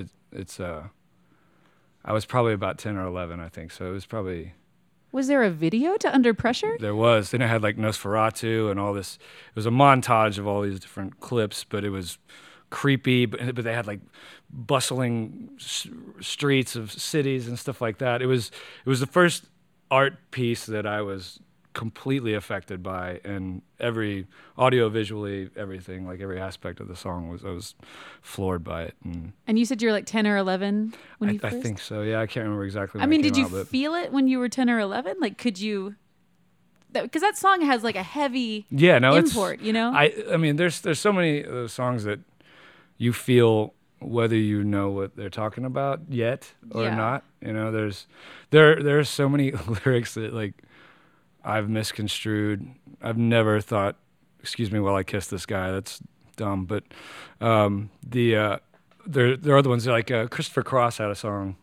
[SPEAKER 1] I was probably about 10 or 11, I think. So it was probably.
[SPEAKER 9] Was there a video to Under Pressure?
[SPEAKER 1] There was. Then it had like Nosferatu and all this. It was a montage of all these different clips, but it was creepy. But they had like bustling streets of cities and stuff like that. It was the first art piece that I was completely affected by, and every audio, visually, everything, like every aspect of the song I was floored by it.
[SPEAKER 9] And you said you were like 10 or 11 when you first?
[SPEAKER 1] I think so. Yeah, I can't remember exactly.
[SPEAKER 9] I mean, did you feel it when you were 10 or 11? Like, could you? Because that song has like a heavy import, you know.
[SPEAKER 1] I mean, there's so many of those songs that you feel whether you know what they're talking about yet or not. You know, there are so many lyrics that like I've misconstrued. I've never thought, "Excuse me while I kiss this guy." That's dumb. But there are other ones like Christopher Cross had a song.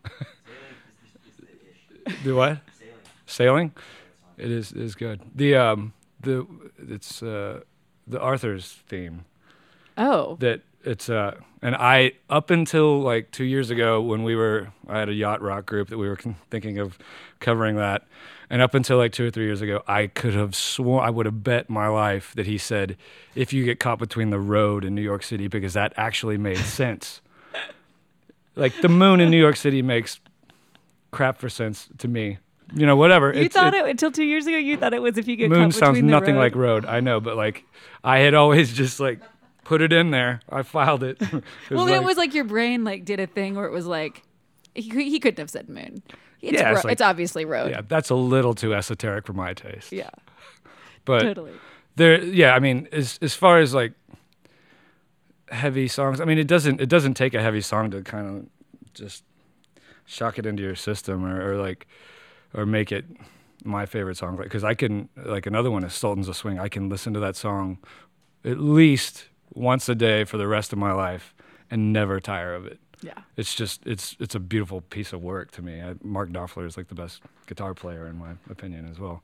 [SPEAKER 1] The what? Sailing. It is good. It's the Arthur's theme.
[SPEAKER 9] Oh.
[SPEAKER 1] That it's and I, up until like 2 years ago when I had a yacht rock group that we were thinking of covering that, and up until like 2 or 3 years ago, I could have sworn, I would have bet my life that he said, "If you get caught between the road in New York City," because that actually made sense. Like the moon in New York City makes crap for sense to me. You know, whatever.
[SPEAKER 9] You thought it until 2 years ago. You thought it was if you get
[SPEAKER 1] moon
[SPEAKER 9] caught between
[SPEAKER 1] sounds
[SPEAKER 9] the
[SPEAKER 1] nothing
[SPEAKER 9] road.
[SPEAKER 1] like road. I know, but like I had always just like put it in there. I filed it.
[SPEAKER 9] It was like your brain like did a thing where it was like he couldn't have said moon. It's obviously road.
[SPEAKER 1] Yeah, that's a little too esoteric for my taste.
[SPEAKER 9] Yeah,
[SPEAKER 1] but
[SPEAKER 9] totally.
[SPEAKER 1] I mean, as far as like heavy songs, I mean, it doesn't take a heavy song to kind of just shock it into your system or make it my favorite song. Because I can, like another one is Sultans of Swing. I can listen to that song at least once a day for the rest of my life and never tire of it.
[SPEAKER 9] Yeah.
[SPEAKER 1] it's just it's a beautiful piece of work to me. Mark Knopfler is like the best guitar player in my opinion as well.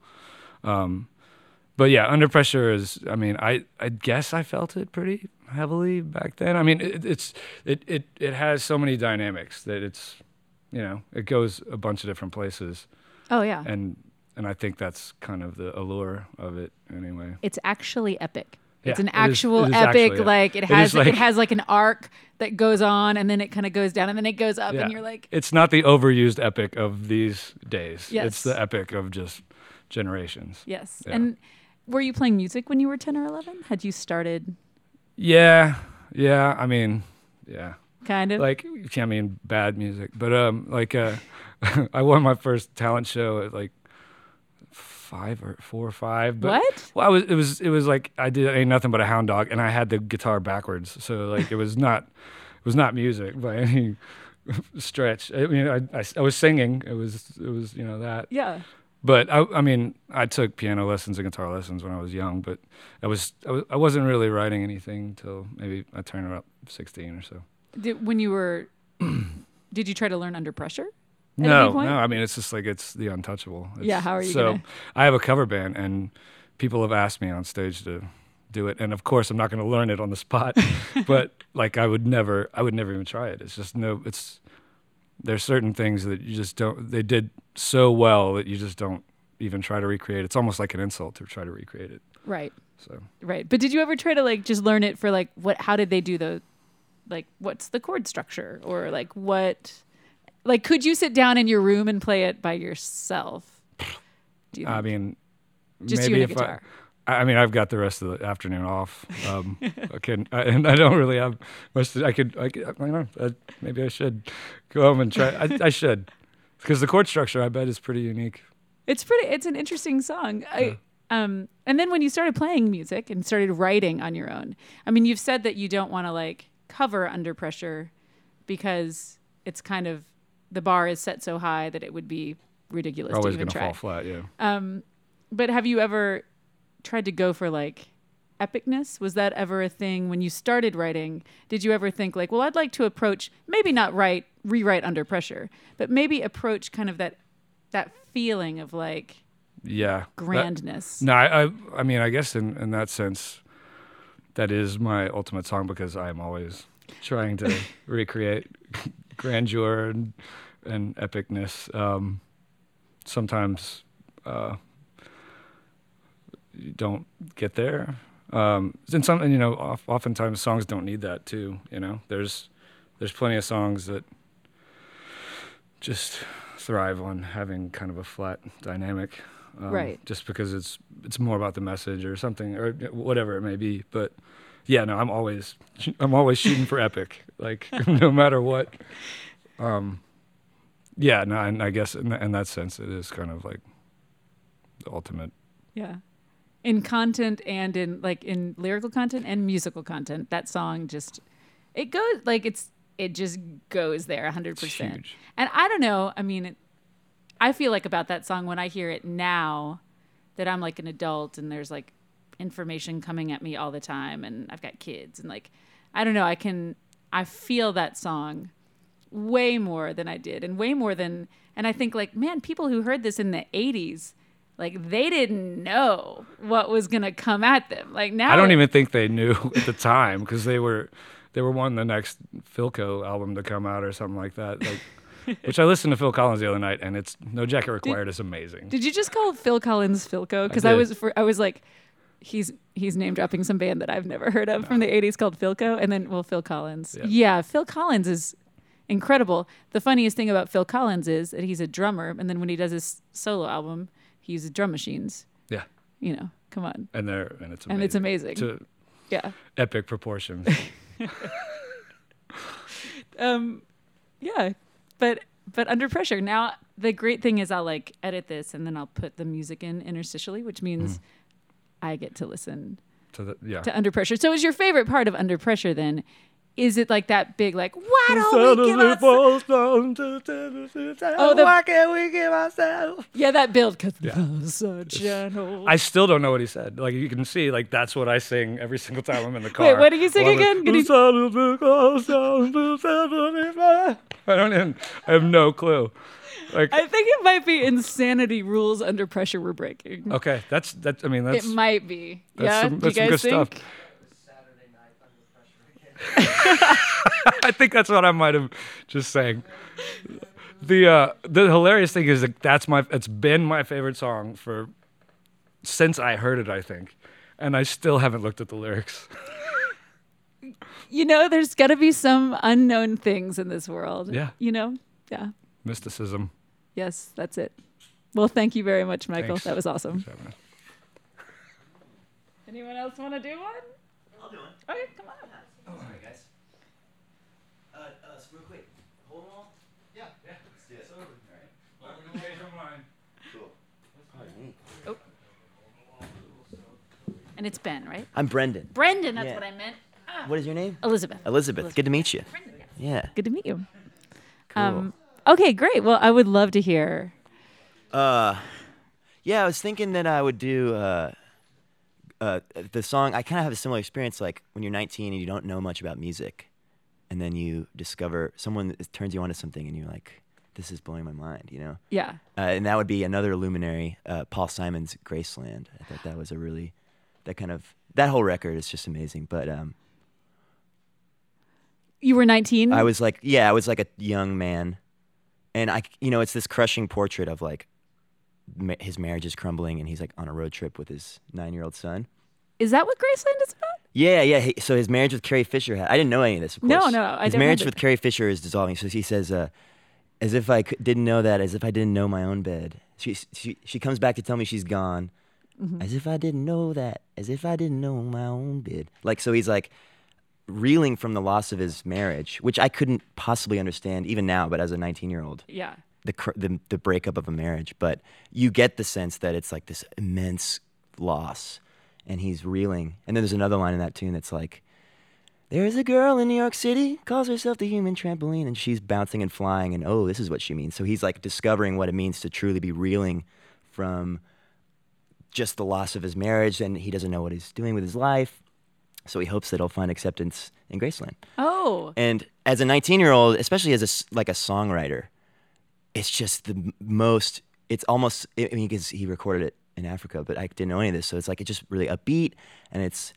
[SPEAKER 1] But yeah, Under Pressure is. I mean, I guess I felt it pretty heavily back then. I mean, it has so many dynamics that it's, you know, it goes a bunch of different places.
[SPEAKER 9] Oh yeah.
[SPEAKER 1] And I think that's kind of the allure of it anyway.
[SPEAKER 9] It's actually epic.
[SPEAKER 1] Yeah,
[SPEAKER 9] It's an
[SPEAKER 1] it is-
[SPEAKER 9] actual
[SPEAKER 1] it is
[SPEAKER 9] epic.
[SPEAKER 1] actually, yeah.
[SPEAKER 9] Like it
[SPEAKER 1] It
[SPEAKER 9] has
[SPEAKER 1] is like-
[SPEAKER 9] it has like an arc that goes on, and then it kind of goes down, and then it goes up,
[SPEAKER 1] Yeah.
[SPEAKER 9] and you're like,
[SPEAKER 1] It's not the overused epic of these days.
[SPEAKER 9] Yes.
[SPEAKER 1] It's the epic of just generations.
[SPEAKER 9] yes.
[SPEAKER 1] Yeah.
[SPEAKER 9] And were you playing music when you were 10 or 11? Had you started
[SPEAKER 1] Yeah. I mean, yeah.
[SPEAKER 9] kind of?
[SPEAKER 1] Like, I mean, bad music, but I won my first talent show at like 4 or 5. But,
[SPEAKER 9] What?
[SPEAKER 1] Well, it was like I did Ain't Nothing But a Hound Dog, and I had the guitar backwards, so like it was not music by any stretch. I mean, I was singing. It was you know that.
[SPEAKER 9] Yeah.
[SPEAKER 1] But I mean, I took piano lessons and guitar lessons when I was young, but I wasn't really writing anything till maybe I turned about 16 or so.
[SPEAKER 9] When you were, did you try to learn Under Pressure? At
[SPEAKER 1] No,
[SPEAKER 9] any point?
[SPEAKER 1] no. I mean, it's just like it's the untouchable.
[SPEAKER 9] Yeah, how are you
[SPEAKER 1] So
[SPEAKER 9] gonna-
[SPEAKER 1] I have a cover band, and people have asked me on stage to do it, and of course, I'm not going to learn it on the spot. But like, I would never even try it. It's just there's certain things that you just don't. They did so well that you just don't even try to recreate. It's almost like an insult to try to recreate it.
[SPEAKER 9] Right.
[SPEAKER 1] So
[SPEAKER 9] Right. But did you ever try to like just learn it for like how did they do what's the chord structure, or like could you sit down in your room and play it by yourself? Do you think?
[SPEAKER 1] I mean,
[SPEAKER 9] Just
[SPEAKER 1] maybe
[SPEAKER 9] you and a
[SPEAKER 1] if
[SPEAKER 9] guitar.
[SPEAKER 1] I mean, I've got the rest of the afternoon off. And I don't really have much. I don't know. Maybe I should go home and try. I should, because the chord structure, I bet, is pretty unique.
[SPEAKER 9] It's an interesting song. And then when you started playing music and started writing on your own, I mean, you've said that you don't want to like cover Under Pressure because it's kind of, the bar is set so high that it would be ridiculous
[SPEAKER 1] Always
[SPEAKER 9] to even
[SPEAKER 1] going to
[SPEAKER 9] try.
[SPEAKER 1] fall flat. Yeah.
[SPEAKER 9] But have you ever tried to go for like epicness? Was that ever a thing when you started writing? Did you ever think like, well, I'd like to approach, maybe not rewrite Under Pressure, but maybe approach kind of that feeling of like
[SPEAKER 1] Yeah.
[SPEAKER 9] grandness?
[SPEAKER 1] I mean, I guess in that sense, that is my ultimate song, because I am always trying to recreate grandeur and epicness. Sometimes you don't get there. And you know, oftentimes songs don't need that too. You know, there's plenty of songs that just thrive on having kind of a flat dynamic.
[SPEAKER 9] Right.
[SPEAKER 1] Just because it's more about the message or something, or whatever it may be. But yeah, no, I'm always shooting for epic, like no matter what. Yeah, no, and I guess in that sense, it is kind of like the ultimate.
[SPEAKER 9] Yeah. In content and in lyrical content and musical content, that song just, it goes like it just goes there 100%.
[SPEAKER 1] It's huge.
[SPEAKER 9] And I don't know, I mean, I feel like about that song when I hear it now that I'm like an adult and there's like information coming at me all the time and I've got kids and like, I don't know, I feel that song way more than I did, and way more than, and I think like, man, people who heard this in the 80s, like they didn't know what was going to come at them. Like now
[SPEAKER 1] I don't even think they knew at the time, because they were wanting the next Philco album to come out or something like that. Like, which I listened to Phil Collins the other night, and it's No Jacket Required is amazing.
[SPEAKER 9] Did you just call Phil Collins Philco? Because I was like, he's name dropping some band that I've never heard of from the 80s called Philco, and then Phil Collins. Yeah, Phil Collins is incredible. The funniest thing about Phil Collins is that he's a drummer, and then when he does his solo album, he uses drum machines.
[SPEAKER 1] Yeah.
[SPEAKER 9] You know, come on.
[SPEAKER 1] And it's amazing.
[SPEAKER 9] And it's amazing.
[SPEAKER 1] To
[SPEAKER 9] Yeah.
[SPEAKER 1] epic proportions.
[SPEAKER 9] Yeah. But Under Pressure. Now the great thing is I'll like edit this and then I'll put the music in interstitially, which means I get to listen
[SPEAKER 1] to
[SPEAKER 9] Under Pressure. So is your favorite part of Under Pressure then is it like that big, like, why don't we give ourselves?
[SPEAKER 1] Why can't we give ourselves?
[SPEAKER 9] Yeah, that build. Cause love's a gentle.
[SPEAKER 1] I still don't know what he said. Like you can see, like that's what I sing every single time I'm in the car.
[SPEAKER 9] Wait, what do you sing again?
[SPEAKER 1] I have no clue. Like,
[SPEAKER 9] I think it might be Insanity Rules Under Pressure We're Breaking.
[SPEAKER 1] Okay, that's. I mean, that's.
[SPEAKER 9] It might be.
[SPEAKER 1] That's
[SPEAKER 9] Yeah,
[SPEAKER 1] some,
[SPEAKER 9] do you
[SPEAKER 1] that's some
[SPEAKER 9] guys
[SPEAKER 1] good
[SPEAKER 9] think?
[SPEAKER 1] stuff. I think that's what I might have just saying. The hilarious thing is that it's been my favorite song since I heard it, I think, and I still haven't looked at the lyrics.
[SPEAKER 9] You know, there's got to be some unknown things in this world.
[SPEAKER 1] Yeah.
[SPEAKER 9] You know? Yeah.
[SPEAKER 1] Mysticism.
[SPEAKER 9] Yes, that's it. Well, thank you very much, Michael.
[SPEAKER 1] Thanks.
[SPEAKER 9] That was awesome.
[SPEAKER 1] Thanks for having us.
[SPEAKER 9] Anyone else want to do one?
[SPEAKER 5] I'll do one.
[SPEAKER 9] Okay, come on.
[SPEAKER 5] All right, guys. Real quick. Hold on.
[SPEAKER 1] Yeah.
[SPEAKER 5] Let's do it. All right. Cool.
[SPEAKER 9] Oh. And it's Ben, right?
[SPEAKER 5] I'm Brendan.
[SPEAKER 9] Brendan, that's
[SPEAKER 5] Yeah.
[SPEAKER 9] what I meant.
[SPEAKER 5] What is your name?
[SPEAKER 9] Elizabeth.
[SPEAKER 5] Elizabeth. Good to meet you.
[SPEAKER 9] Brendan, yes.
[SPEAKER 5] Yeah.
[SPEAKER 9] Good to meet you.
[SPEAKER 5] Cool.
[SPEAKER 9] Okay, great. Well, I would love to hear.
[SPEAKER 5] Yeah, I was thinking that I would do the song. I kind of have a similar experience, like when you're 19 and you don't know much about music, and then you discover someone turns you on to something, and you're like, "This is blowing my mind," you know.
[SPEAKER 9] Yeah.
[SPEAKER 5] And that would be another luminary, Paul Simon's Graceland. I thought that was that whole record is just amazing. But
[SPEAKER 9] You were 19?
[SPEAKER 5] I was like a young man, and it's this crushing portrait of like his marriage is crumbling, and he's like on a road trip with his 9-year-old son.
[SPEAKER 9] Is that what Graceland is about?
[SPEAKER 5] Yeah. So his marriage with Carrie Fisher I didn't know any of this, of course.
[SPEAKER 9] No, I
[SPEAKER 5] his
[SPEAKER 9] don't
[SPEAKER 5] marriage
[SPEAKER 9] know
[SPEAKER 5] with
[SPEAKER 9] that.
[SPEAKER 5] Carrie Fisher is dissolving. So he says, as if I didn't know that, as if I didn't know my own bed. She comes back to tell me she's gone.
[SPEAKER 9] Mm-hmm.
[SPEAKER 5] As if I didn't know that, as if I didn't know my own bed. Like, so he's like reeling from the loss of his marriage, which I couldn't possibly understand even now, but as a 19-year-old.
[SPEAKER 9] Yeah.
[SPEAKER 5] The breakup of a marriage, but you get the sense that it's like this immense loss, and he's reeling. And then there's another line in that tune that's like, "There's a girl in New York City, calls herself the human trampoline, and she's bouncing and flying, and oh, this is what she means." So he's like discovering what it means to truly be reeling from just the loss of his marriage, and he doesn't know what he's doing with his life. So he hopes that he'll find acceptance in Graceland.
[SPEAKER 9] Oh.
[SPEAKER 5] And as a 19-year-old, especially as a songwriter, it's just the most, it's almost, I mean, because he recorded it in Africa, but I didn't know any of this. So it's like, it's just really upbeat, and it's,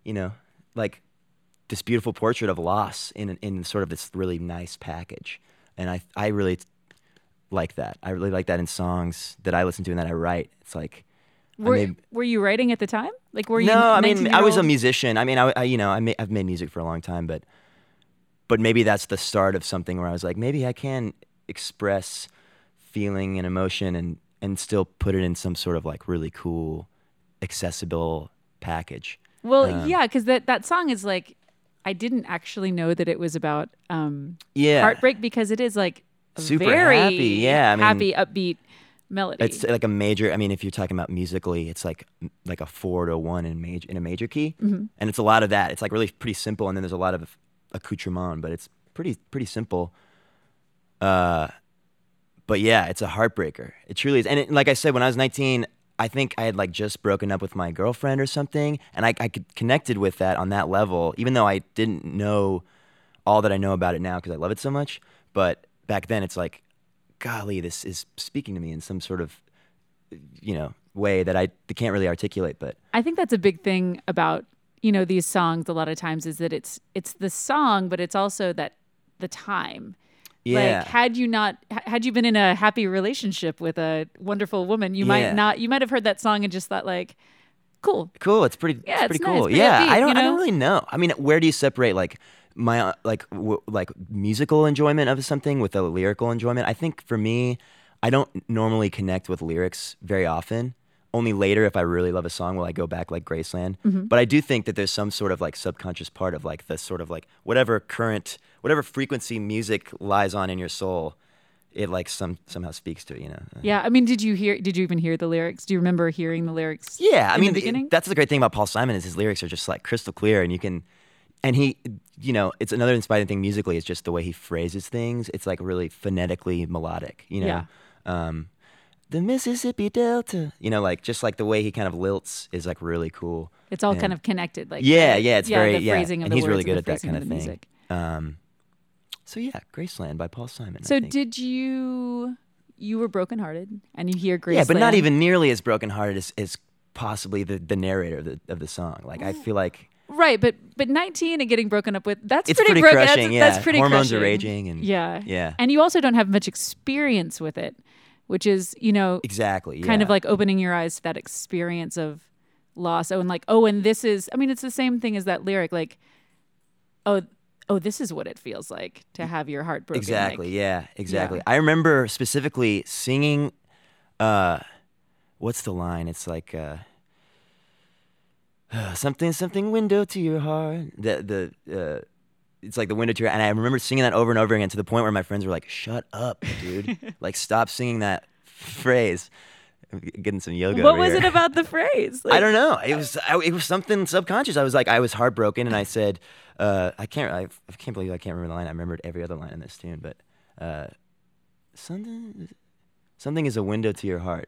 [SPEAKER 5] like this beautiful portrait of loss in sort of this really nice package. And I really like that. I really like that in songs that I listen to and that I write. It's like,
[SPEAKER 9] were you writing at the time? Like, were you?
[SPEAKER 5] No, I mean, I was a
[SPEAKER 9] 19-year-old?
[SPEAKER 5] musician. I mean, I've made music for a long time, but maybe that's the start of something where I was like, maybe I can express feeling and emotion and still put it in some sort of like really cool, accessible package.
[SPEAKER 9] Well, yeah, because that song is like, I didn't actually know that it was about heartbreak, because it is like a
[SPEAKER 5] Super
[SPEAKER 9] very
[SPEAKER 5] happy, yeah. I mean,
[SPEAKER 9] happy, upbeat melody.
[SPEAKER 5] It's like a major. I mean, if you're talking about musically, it's like a 4 to 1 in a major key,
[SPEAKER 9] Mm-hmm.
[SPEAKER 5] and it's a lot of that. It's like really pretty simple, and then there's a lot of accoutrement, but it's pretty simple. But yeah, it's a heartbreaker. It truly is. And like I said, when I was 19, I think I had like just broken up with my girlfriend or something, and I connected with that on that level, even though I didn't know all that I know about it now because I love it so much. But back then, it's like, golly, this is speaking to me in some sort of, way that I can't really articulate. But
[SPEAKER 9] I think that's a big thing about, these songs a lot of times, is that it's the song, but it's also that the time.
[SPEAKER 5] yeah,
[SPEAKER 9] Like, had you been in a happy relationship with a wonderful woman, you might have heard that song and just thought like, cool.
[SPEAKER 5] It's pretty
[SPEAKER 9] Yeah,
[SPEAKER 5] pretty
[SPEAKER 9] it's
[SPEAKER 5] cool.
[SPEAKER 9] nice, pretty
[SPEAKER 5] Yeah,
[SPEAKER 9] upbeat,
[SPEAKER 5] I don't really know. I mean, where do you separate like my like musical enjoyment of something with a lyrical enjoyment? I think for me, I don't normally connect with lyrics very often. Only later, if I really love a song, will I go back like Graceland.
[SPEAKER 9] Mm-hmm.
[SPEAKER 5] But I do think that there's some sort of like subconscious part of like the sort of like whatever frequency music lies on in your soul, it like somehow speaks to it,
[SPEAKER 9] Yeah, I mean, did you even hear the lyrics? Do you remember hearing the lyrics?
[SPEAKER 5] Yeah, I
[SPEAKER 9] in
[SPEAKER 5] mean,
[SPEAKER 9] the beginning?
[SPEAKER 5] that's the great thing about Paul Simon is his lyrics are just like crystal clear, and you can, And he, you know, it's another inspiring thing musically is just the way he phrases things. It's like really phonetically melodic, you know.
[SPEAKER 9] Yeah.
[SPEAKER 5] The Mississippi Delta, you know, like just like the way he kind of lilts is like really cool.
[SPEAKER 9] It's all
[SPEAKER 5] And-
[SPEAKER 9] kind of connected. Like
[SPEAKER 5] it's very
[SPEAKER 9] the phrasing of
[SPEAKER 5] and
[SPEAKER 9] the
[SPEAKER 5] he's really
[SPEAKER 9] words
[SPEAKER 5] good
[SPEAKER 9] and
[SPEAKER 5] at
[SPEAKER 9] the
[SPEAKER 5] that
[SPEAKER 9] phrasing
[SPEAKER 5] kind of thing.
[SPEAKER 9] music.
[SPEAKER 5] So yeah, Graceland by Paul Simon.
[SPEAKER 9] So
[SPEAKER 5] I think.
[SPEAKER 9] did you were brokenhearted and you hear Graceland?
[SPEAKER 5] Yeah, but not even nearly as brokenhearted as possibly the narrator of the song. Like I feel like
[SPEAKER 9] right, but 19 and getting broken up with that's
[SPEAKER 5] it's pretty
[SPEAKER 9] broken.
[SPEAKER 5] crushing.
[SPEAKER 9] That's pretty
[SPEAKER 5] hormones
[SPEAKER 9] crushing.
[SPEAKER 5] are raging and
[SPEAKER 9] yeah. And you also don't have much experience with it, which is
[SPEAKER 5] exactly
[SPEAKER 9] kind of like opening your eyes to that experience of loss. And this is. I mean, it's the same thing as that lyric. Like, oh, this is what it feels like to have your heart broken.
[SPEAKER 5] Exactly.
[SPEAKER 9] Like,
[SPEAKER 5] Exactly.
[SPEAKER 9] yeah.
[SPEAKER 5] I remember specifically singing. What's the line? It's like something window to your heart. It's like the window to your. And I remember singing that over and over again to the point where my friends were like, "Shut up, dude! Like, stop singing that phrase." I'm getting some yoga.
[SPEAKER 9] What
[SPEAKER 5] over
[SPEAKER 9] was
[SPEAKER 5] here.
[SPEAKER 9] it about the phrase?
[SPEAKER 5] I don't know. It was something subconscious. I was heartbroken, and I said, I can't believe I can't remember the line. I remembered every other line in this tune, but something is a window to your heart.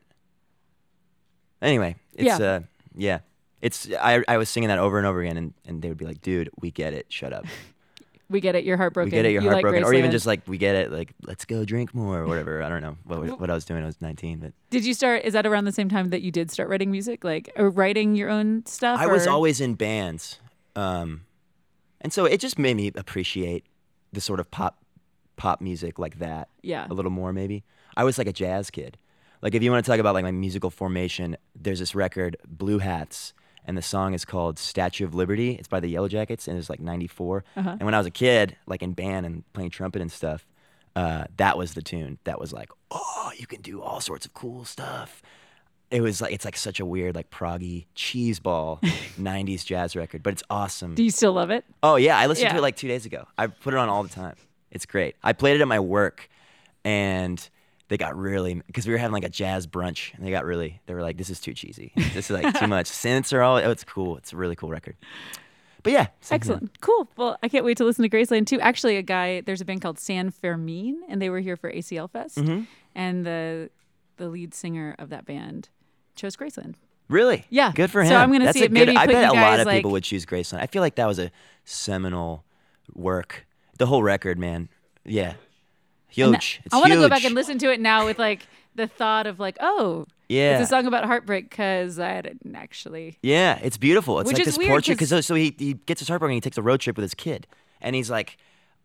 [SPEAKER 5] Anyway, it's it's I was singing that over and over again, and they would be like, "Dude, we get it. Shut up.
[SPEAKER 9] We get it. You're heartbroken.
[SPEAKER 5] We get it. You're
[SPEAKER 9] You like
[SPEAKER 5] heartbroken." Or even
[SPEAKER 9] Graceland.
[SPEAKER 5] just like, "We get it. Like, let's go drink more," or whatever. I don't know what I was doing. I was 19, but
[SPEAKER 9] Did you start? Is that around the same time that you did start writing music, like or writing your own stuff?
[SPEAKER 5] I was
[SPEAKER 9] or-
[SPEAKER 5] always in bands, and so it just made me appreciate the sort of pop music like that
[SPEAKER 9] Yeah.
[SPEAKER 5] a little more. Maybe I was like a jazz kid. Like if you want to talk about like my musical formation, there's this record, Blue Hats, and the song is called Statue of Liberty. It's by the Yellow Jackets, and it's like 94. And when I was a kid, like in band and playing trumpet and stuff, that was the tune. That was like, oh, you can do all sorts of cool stuff. It was like, it's like such a weird, like proggy cheeseball 90s jazz record, but it's awesome.
[SPEAKER 9] Do you still love it?
[SPEAKER 5] Oh yeah, I listened to
[SPEAKER 9] Yeah.
[SPEAKER 5] it like 2 days ago. I put it on all the time. It's great. I played it at my work, and they got really, because we were having like a jazz brunch, and they were like, this is too cheesy. This is like too much. Synths are all, it's cool. It's a really cool record. But yeah. so,
[SPEAKER 9] Excellent. Cool. Well, I can't wait to listen to Graceland too. Actually, there's a band called San Fermin, and they were here for ACL Fest.
[SPEAKER 5] Mm-hmm.
[SPEAKER 9] And the lead singer of that band chose Graceland.
[SPEAKER 5] Really?
[SPEAKER 9] Yeah.
[SPEAKER 5] Good for him.
[SPEAKER 9] So I'm gonna
[SPEAKER 5] That's
[SPEAKER 9] see
[SPEAKER 5] a
[SPEAKER 9] it. Maybe
[SPEAKER 5] I
[SPEAKER 9] put
[SPEAKER 5] bet
[SPEAKER 9] you
[SPEAKER 5] a lot
[SPEAKER 9] guys,
[SPEAKER 5] of
[SPEAKER 9] like-
[SPEAKER 5] people would choose Graceland. I feel like that was a seminal work. The whole record, man. Yeah. Huge. It's
[SPEAKER 9] I want to go
[SPEAKER 5] huge.
[SPEAKER 9] back and listen to it now with like the thought of like, oh,
[SPEAKER 5] Yeah.
[SPEAKER 9] it's a song about heartbreak because I didn't actually.
[SPEAKER 5] Yeah, it's beautiful. It's
[SPEAKER 9] Which
[SPEAKER 5] like
[SPEAKER 9] is
[SPEAKER 5] this
[SPEAKER 9] weird
[SPEAKER 5] portrait
[SPEAKER 9] 'cause-
[SPEAKER 5] so he gets his heartbroken. He takes a road trip with his kid, and he's like,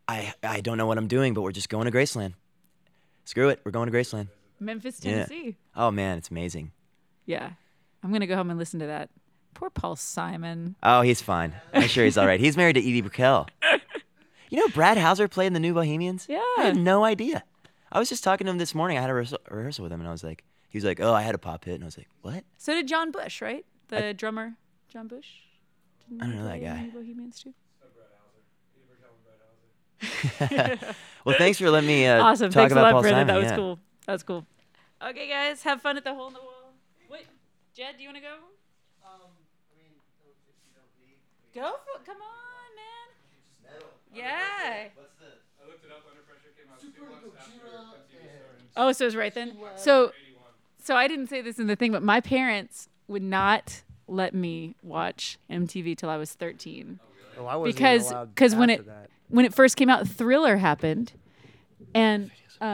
[SPEAKER 5] I don't know what I'm doing, but we're just going to Graceland. Screw it, we're going to Graceland.
[SPEAKER 9] Memphis,
[SPEAKER 5] Yeah.
[SPEAKER 9] Tennessee.
[SPEAKER 5] Oh man, it's amazing.
[SPEAKER 9] Yeah. I'm going to go home and listen to that. Poor Paul Simon.
[SPEAKER 5] Oh, he's fine. I'm sure he's all right. He's married to Edie Brickell. You know, Brad Hauser played in the New Bohemians.
[SPEAKER 9] Yeah.
[SPEAKER 5] I had no idea. I was just talking to him this morning. I had a rehearsal with him, and I was like, he was like, oh, I had a pop hit, and I was like, what?
[SPEAKER 9] So did John Bush, right? The drummer, John Bush. Didn't
[SPEAKER 5] I don't
[SPEAKER 9] he
[SPEAKER 5] know that
[SPEAKER 9] play in
[SPEAKER 5] guy.
[SPEAKER 9] New Bohemians too?
[SPEAKER 5] Well, thanks for letting me
[SPEAKER 9] Awesome.
[SPEAKER 5] talk
[SPEAKER 9] Thanks a
[SPEAKER 5] about
[SPEAKER 9] lot,
[SPEAKER 5] Paul
[SPEAKER 9] Brendan.
[SPEAKER 5] Simon.
[SPEAKER 9] That was
[SPEAKER 5] yeah.
[SPEAKER 9] cool. That was cool. Okay, guys, have fun at the hole in the wall. Wait, Jed, do you want to go? Go for it. Come on, man. Yeah.
[SPEAKER 1] I looked it up. Under Pressure came out 2 months after MTV started.
[SPEAKER 9] Oh, so it's right then. So I didn't say this in the thing, but my parents would not let me watch MTV till I was 13.
[SPEAKER 10] Oh, I wasn't
[SPEAKER 9] Because
[SPEAKER 10] even allowed
[SPEAKER 9] because when
[SPEAKER 10] after
[SPEAKER 9] it
[SPEAKER 10] that.
[SPEAKER 9] when it first came out, Thriller happened, and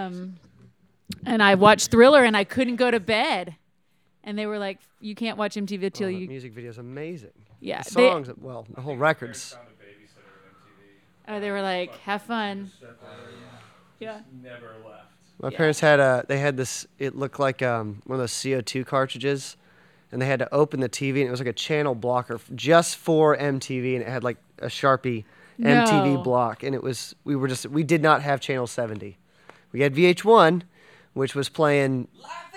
[SPEAKER 9] I watched Thriller and I couldn't go to bed, and they were like, "You can't watch MTV till
[SPEAKER 10] Oh,
[SPEAKER 9] you."
[SPEAKER 10] the music video's amazing.
[SPEAKER 9] Yeah,
[SPEAKER 10] The
[SPEAKER 9] they-
[SPEAKER 10] songs, well, the whole record's.
[SPEAKER 9] They were like, "Have fun." Yeah.
[SPEAKER 1] Never left.
[SPEAKER 10] My
[SPEAKER 9] Yeah.
[SPEAKER 10] parents had this. It looked like one of those CO2 cartridges, and they had to open the TV, and it was like a channel blocker just for MTV, and it had like a Sharpie MTV
[SPEAKER 9] No.
[SPEAKER 10] block, and we did not have channel 70. We had VH1, which was playing.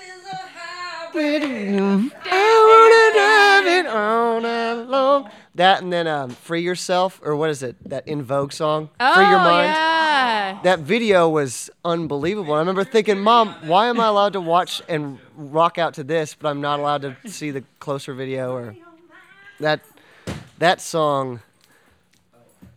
[SPEAKER 10] That and then Free Yourself, or what is it? That In Vogue song?
[SPEAKER 9] Oh,
[SPEAKER 10] Free Your Mind.
[SPEAKER 9] yeah.
[SPEAKER 10] That video was unbelievable. I remember thinking, Mom, why am I allowed to watch and rock out to this, but I'm not allowed to see the closer video? Or that song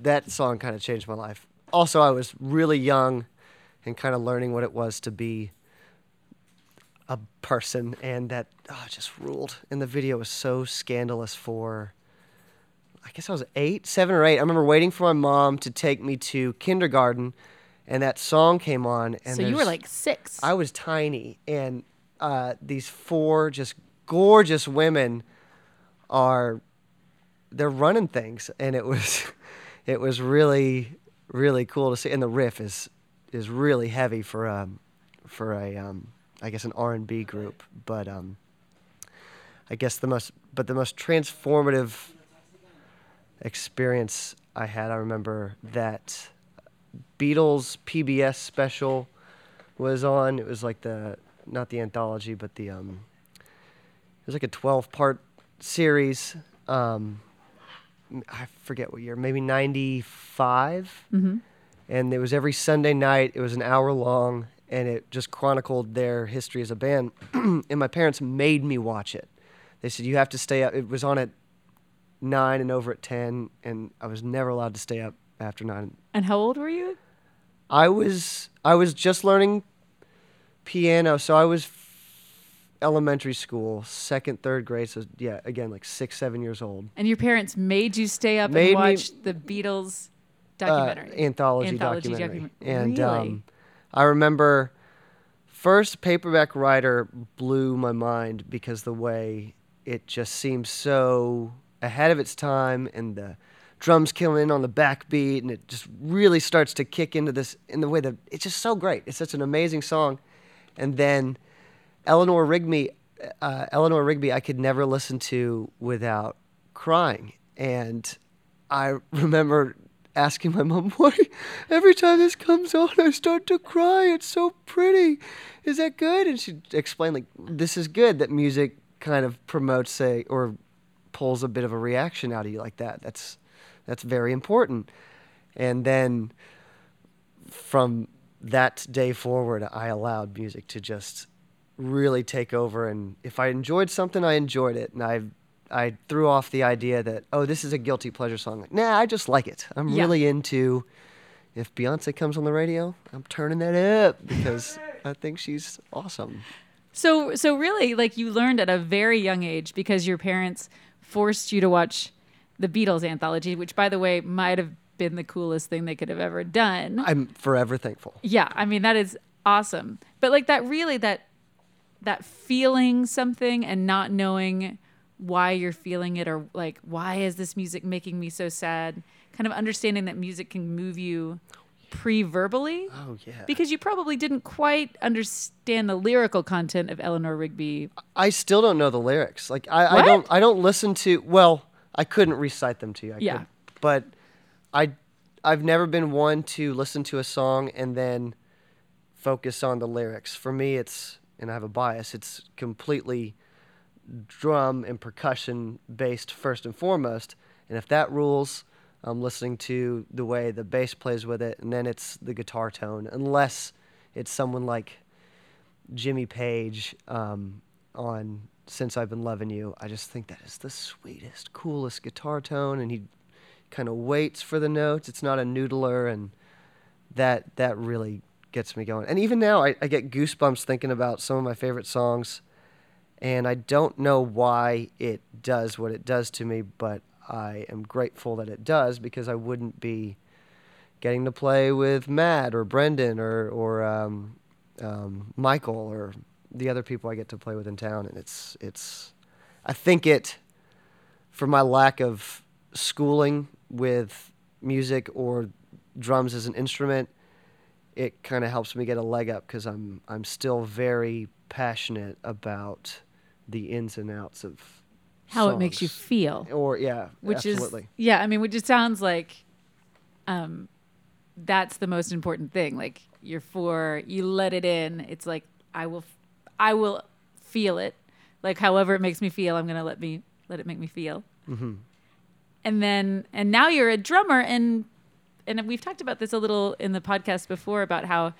[SPEAKER 10] that song kind of changed my life. Also, I was really young and kind of learning what it was to be a person, and that just ruled. And the video was so scandalous for, I guess I was 7 or 8. I remember waiting for my mom to take me to kindergarten, and that song came on. And
[SPEAKER 9] So you were like 6.
[SPEAKER 10] I was tiny, and these 4 just gorgeous women they're running things, and it was really, really cool to see. And the riff is really heavy for a I guess an R&B group, but I guess the most transformative experience I had, I remember that Beatles PBS special was on. It was like not the anthology, but it was like a 12-part series. I forget what year, maybe 95.
[SPEAKER 9] Mm-hmm.
[SPEAKER 10] And it was every Sunday night. It was an hour long, and it just chronicled their history as a band. And my parents made me watch it. They said, you have to stay up. It was on at 9 and over at 10, and I was never allowed to stay up after 9.
[SPEAKER 9] And how old were you?
[SPEAKER 10] I was just learning piano, so I was elementary school, 2nd, 3rd grade. So yeah, again, like 6, 7 years old.
[SPEAKER 9] And your parents made you stay up and watch the Beatles documentary,
[SPEAKER 10] anthology documentary. And
[SPEAKER 9] really?
[SPEAKER 10] I remember first Paperback Writer blew my mind because the way it just seems so ahead of its time, and the drums kill in on the backbeat, and it just really starts to kick into this in the way that it's just so great. It's such an amazing song. And then Eleanor Rigby I could never listen to without crying. And I remember asking my mom, why every time this comes on I start to cry? It's so pretty. Is that good? And she explained, like, this is good that music kind of promotes or pulls a bit of a reaction out of you like that. That's very important. And then from that day forward, I allowed music to just really take over. And if I enjoyed something, I enjoyed it. And I threw off the idea that, this is a guilty pleasure song. Like, nah, I just like it. I'm really into, if Beyonce comes on the radio, I'm turning that up because I think she's awesome.
[SPEAKER 9] So really, like, you learned at a very young age because your parents forced you to watch the Beatles anthology, which, by the way, might have been the coolest thing they could have ever done.
[SPEAKER 10] I'm forever thankful.
[SPEAKER 9] Yeah, I mean, that is awesome. But like that feeling something and not knowing why you're feeling it, or like, why is this music making me so sad? Kind of understanding that music can move you pre-verbally.
[SPEAKER 10] Oh, yeah.
[SPEAKER 9] Because you probably didn't quite understand the lyrical content of Eleanor Rigby.
[SPEAKER 10] I still don't know the lyrics. Like, I don't listen to, well, I couldn't recite them to you. I could, but I've never been one to listen to a song and then focus on the lyrics. For me, and I have a bias, it's completely drum and percussion based first and foremost. And if that rules, I'm listening to the way the bass plays with it, and then it's the guitar tone, unless it's someone like Jimmy Page on Since I've Been Loving You. I just think that is the sweetest, coolest guitar tone, and he kind of waits for the notes. It's not a noodler, and that really gets me going. And even now, I get goosebumps thinking about some of my favorite songs, and I don't know why it does what it does to me, but I am grateful that it does, because I wouldn't be getting to play with Matt or Brendan or Michael or the other people I get to play with in town. And it's I think it, for my lack of schooling with music or drums as an instrument, it kind of helps me get a leg up, because I'm still very passionate about the ins and outs of
[SPEAKER 9] how
[SPEAKER 10] songs.
[SPEAKER 9] It makes you feel.
[SPEAKER 10] Or
[SPEAKER 9] which
[SPEAKER 10] absolutely.
[SPEAKER 9] Which it sounds like that's the most important thing. Like, you let it in. It's like, I will feel it. Like, however it makes me feel, I'm gonna let it make me feel.
[SPEAKER 10] Mm-hmm.
[SPEAKER 9] And now you're a drummer, and we've talked about this a little in the podcast before about how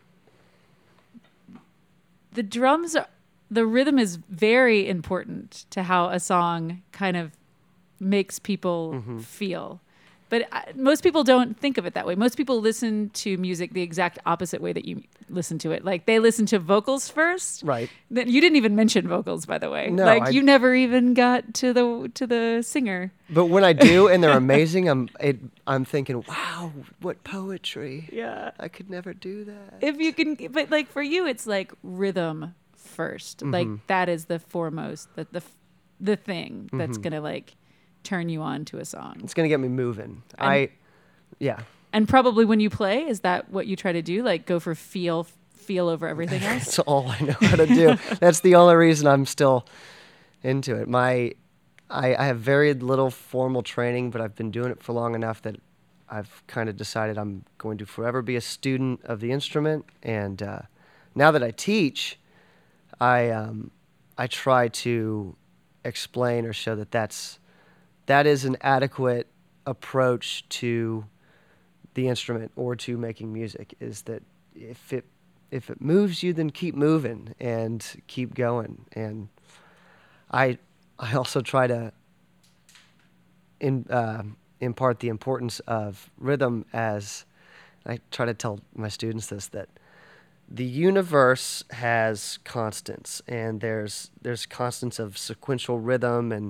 [SPEAKER 9] the rhythm is very important to how a song kind of makes people feel. But most people don't think of it that way. Most people listen to music the exact opposite way that you listen to it. Like they listen to vocals first.
[SPEAKER 10] Right.
[SPEAKER 9] Then you didn't even mention vocals, by the way.
[SPEAKER 10] No,
[SPEAKER 9] like you never even got to the singer.
[SPEAKER 10] But when I do and they're amazing, I'm thinking, wow, what poetry.
[SPEAKER 9] Yeah.
[SPEAKER 10] I could never do that.
[SPEAKER 9] If you can, but like for you, it's like rhythm first. Like that is the foremost, the thing that's gonna like turn you on to a song.
[SPEAKER 10] It's gonna get me moving. Yeah.
[SPEAKER 9] And probably when you play, is that what you try to do? Like go for feel over everything else?
[SPEAKER 10] That's all I know how to do. That's the only reason I'm still into it. I have very little formal training, but I've been doing it for long enough that I've kind of decided I'm going to forever be a student of the instrument. And now that I teach, I try to explain or show that is an adequate approach to the instrument or to making music, is that if it moves you, then keep moving and keep going. And I also try to impart the importance of rhythm, as I try to tell my students this, that the universe has constants, and there's constants of sequential rhythm, and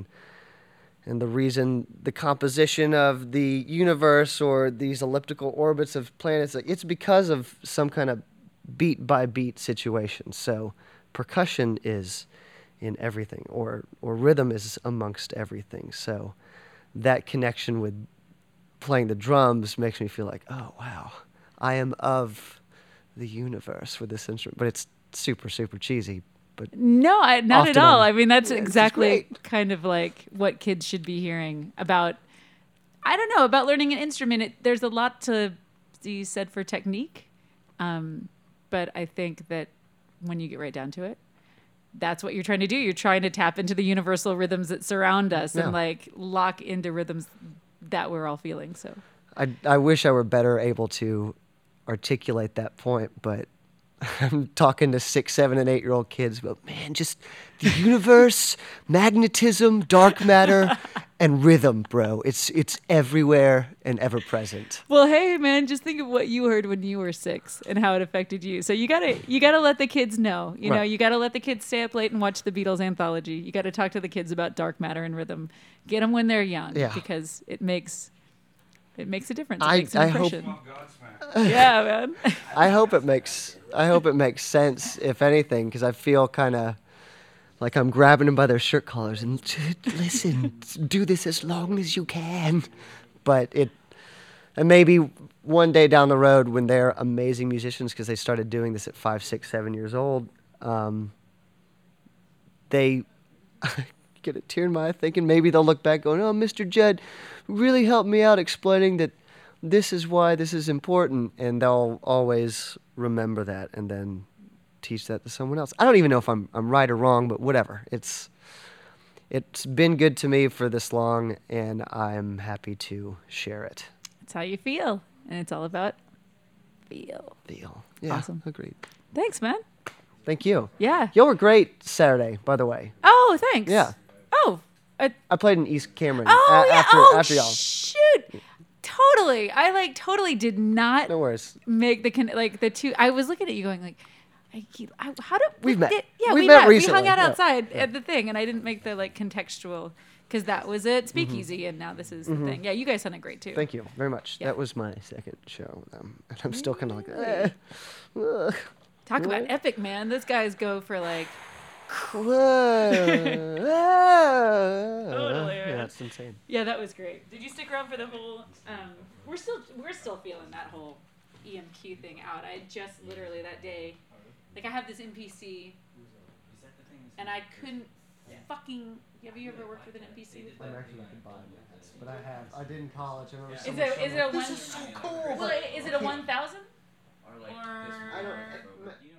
[SPEAKER 10] the composition of the universe or these elliptical orbits of planets, it's because of some kind of beat by beat situation. So percussion is in everything, or rhythm is amongst everything. So that connection with playing the drums makes me feel like, oh wow, I am of the universe with this instrument. But it's super, super cheesy. But
[SPEAKER 9] no, not at all. I mean, that's
[SPEAKER 10] yeah,
[SPEAKER 9] exactly kind of like what kids should be hearing about. I don't know, about learning an instrument. There's a lot to be said for technique, but I think that when you get right down to it, that's what you're trying to do. You're trying to tap into the universal rhythms that surround us and like lock into rhythms that we're all feeling. So
[SPEAKER 10] I wish I were better able to articulate that point, but I'm talking to 6, 7, and 8-year-old kids about, man, just the universe, magnetism, dark matter, and rhythm, bro. It's everywhere and ever present.
[SPEAKER 9] Well, hey, man, just think of what you heard when you were 6 and how it affected you. So you gotta let the kids know. You know, you gotta let the kids stay up late and watch the Beatles anthology. You gotta talk to the kids about dark matter and rhythm. Get them when they're young, because it makes a difference. It makes an impression. Yeah, man.
[SPEAKER 10] I hope it makes sense, if anything, because I feel kind of like I'm grabbing them by their shirt collars and listen, do this as long as you can. But and maybe one day down the road when they're amazing musicians, because they started doing this at 5, 6, 7 years old, they get a tear in my eye thinking maybe they'll look back going, oh, Mr. Judd really helped me out explaining that this is why this is important, and they'll always remember that and then teach that to someone else. I don't even know if I'm right or wrong, but whatever. It's been good to me for this long, and I'm happy to share it.
[SPEAKER 9] It's how you feel, and it's all about feel.
[SPEAKER 10] Yeah,
[SPEAKER 9] awesome.
[SPEAKER 10] Agreed.
[SPEAKER 9] Thanks, man.
[SPEAKER 10] Thank you.
[SPEAKER 9] Yeah.
[SPEAKER 10] Y'all were great Saturday, by the way.
[SPEAKER 9] Oh, thanks.
[SPEAKER 10] Yeah.
[SPEAKER 9] Oh.
[SPEAKER 10] I played in East Cameron after y'all.
[SPEAKER 9] Shoot. Totally. I totally did not
[SPEAKER 10] No worries.
[SPEAKER 9] make the two. I was looking at you going like, how did
[SPEAKER 10] We've met.
[SPEAKER 9] Yeah,
[SPEAKER 10] We've met recently.
[SPEAKER 9] We hung out outside at the thing, and I didn't make the contextual, because that was at Speakeasy, and now this is the thing. Yeah, you guys sounded great too.
[SPEAKER 10] Thank you very much.
[SPEAKER 9] Yeah.
[SPEAKER 10] That was my second show, and I'm still kind of like,
[SPEAKER 9] Talk about epic, man. Those guys go for like.
[SPEAKER 10] Totally.
[SPEAKER 9] Yeah,
[SPEAKER 10] that's insane.
[SPEAKER 9] Yeah, that was great. Did you stick around for the whole? We're still feeling that whole EMQ thing out. I just literally that day, I have this MPC, and I couldn't fucking. Have you ever worked with an MPC before?
[SPEAKER 10] I'm actually not buying it, but I did in college. I remember.
[SPEAKER 9] Is it a one?
[SPEAKER 10] This is so cool.
[SPEAKER 9] Well, is it a 1000?
[SPEAKER 2] Or like this.
[SPEAKER 10] I don't.